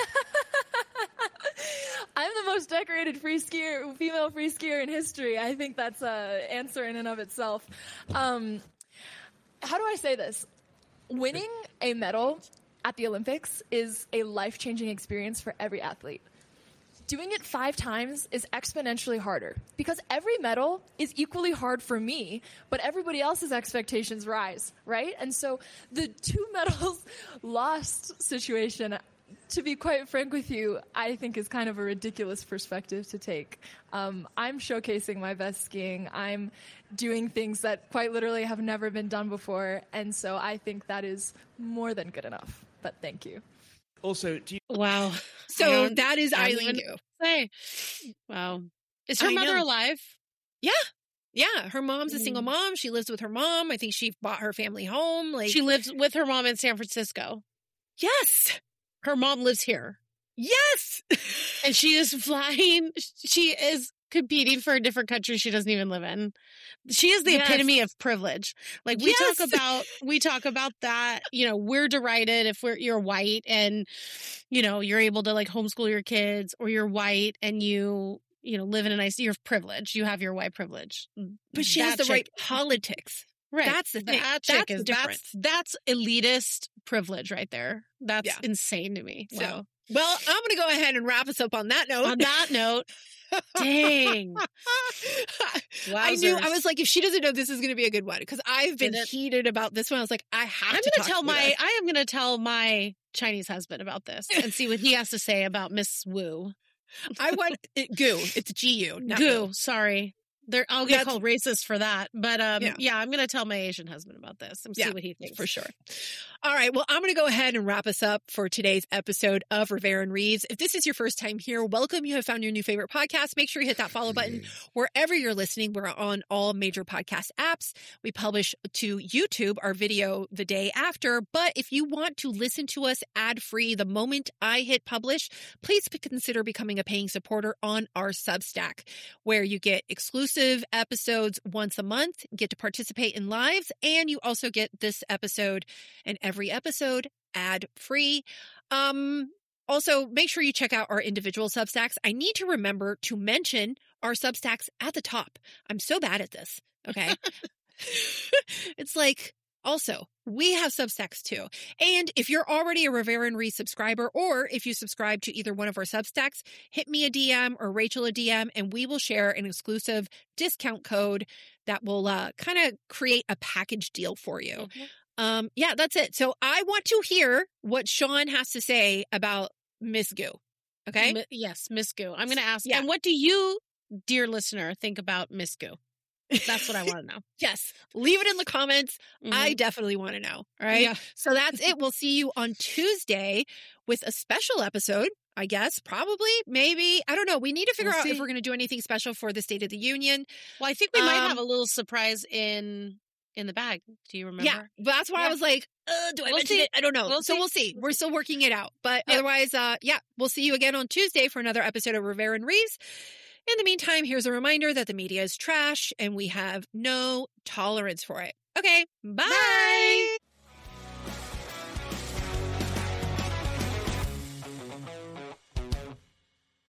I'm the most decorated free skier, female free skier in history. I think that's an answer in and of itself. Um, how do I say this? Winning a medal at the Olympics is a life-changing experience for every athlete. Doing it five times is exponentially harder because every medal is equally hard for me, but everybody else's expectations rise, right? And so the two medals lost situation, to be quite frank with you, I think is kind of a ridiculous perspective to take. Um, I'm showcasing my best skiing. I'm doing things that quite literally have never been done before, and so I think that is more than good enough. But thank you.
Also, do you...
Wow.
So that is Eileen Gu.
Say, wow. Is her
I
mother
know.
alive?
Yeah. Yeah. Her mom's a single mom. She lives with her mom. I think she bought her family home. Like
She lives with her mom in San Francisco.
Yes.
Her mom lives here.
Yes.
And she is flying. She is competing for a different country she doesn't even live in. She is the
Yes.
epitome of privilege. Like we
Yes.
talk about, we talk about that, you know, we're derided if we're, you're white and, you know, you're able to like homeschool your kids, or you're white and you, you know, live in a nice, you're privileged. You have your white privilege.
But she has
That
the right
chick-
politics.
Right.
That's the thing.
That
That's
chick
the
is
difference.
that's that's elitist privilege right there. That's
Yeah.
insane to me.
So,
So
well, I'm going to go ahead and wrap us up on that note.
on that note, dang.
I knew, I
Wowzers.
was like, if she doesn't know, this is going to be a good one. Because I've been
Did it?
heated about this one. I was like, I have
I'm
to
gonna
talk
tell
to
my
this.
I am gonna tell my Chinese husband about this and see what he has to say about Miss Wu.
I want it, goo. It's G U. Not
Goo,
Wu.
sorry. There, I'll get
That's-
called racist for that. But um,
Yeah.
yeah. I'm going to tell my Asian husband about this and see
Yeah,
what he thinks.
for sure. All right. Well, I'm going to go ahead and wrap us up for today's episode of Rivera and Reeves. If this is your first time here, welcome. You have found your new favorite podcast. Make sure you hit that follow button wherever you're listening. We're on all major podcast apps. We publish to YouTube our video the day after. But if you want to listen to us ad free the moment I hit publish, please consider becoming a paying supporter on our Substack, where you get exclusive episodes once a month, get to participate in lives, and you also get this episode and every episode ad free. Um, also, make sure you check out our individual Substacks. I need to remember to mention our Substacks at the top. I'm so bad at this. Okay. It's like, also, we have Substacks too. And if you're already a Rivera and Reeves subscriber, or if you subscribe to either one of our Substacks, hit me a D M or Rachel a D M, and we will share an exclusive discount code that will uh, kind of create a package deal for you.
Mm-hmm.
Um, yeah, that's it. So I want to hear what Sean has to say about Miss Goo. Okay?
Mi- yes, Miss Goo. I'm going to ask.
Yeah.
And what do you, dear listener, think about Miss Goo? That's what I want to know.
Yes. Leave it in the comments.
Mhm.
I definitely want to know. All right.
Yeah.
So that's it. We'll see you on Tuesday with a special episode, I guess. Probably. Maybe. I don't know. We need to figure
We'll
out if
see.
we're going to do anything special for the State of the Union.
Well, I think we might
Um,
have a little surprise in in the bag. Do you remember?
Yeah. But that's why I
Yeah.
was like, uh, do I
We'll
mention
see.
it? I don't know.
We'll
so
see.
we'll see. We're still working it out. But
Yeah.
otherwise, uh, yeah, we'll see you again on Tuesday for another episode of Rivera and Reeves. In the meantime, here's a reminder that the media is trash and we have no tolerance for it. Okay. Bye.
Bye.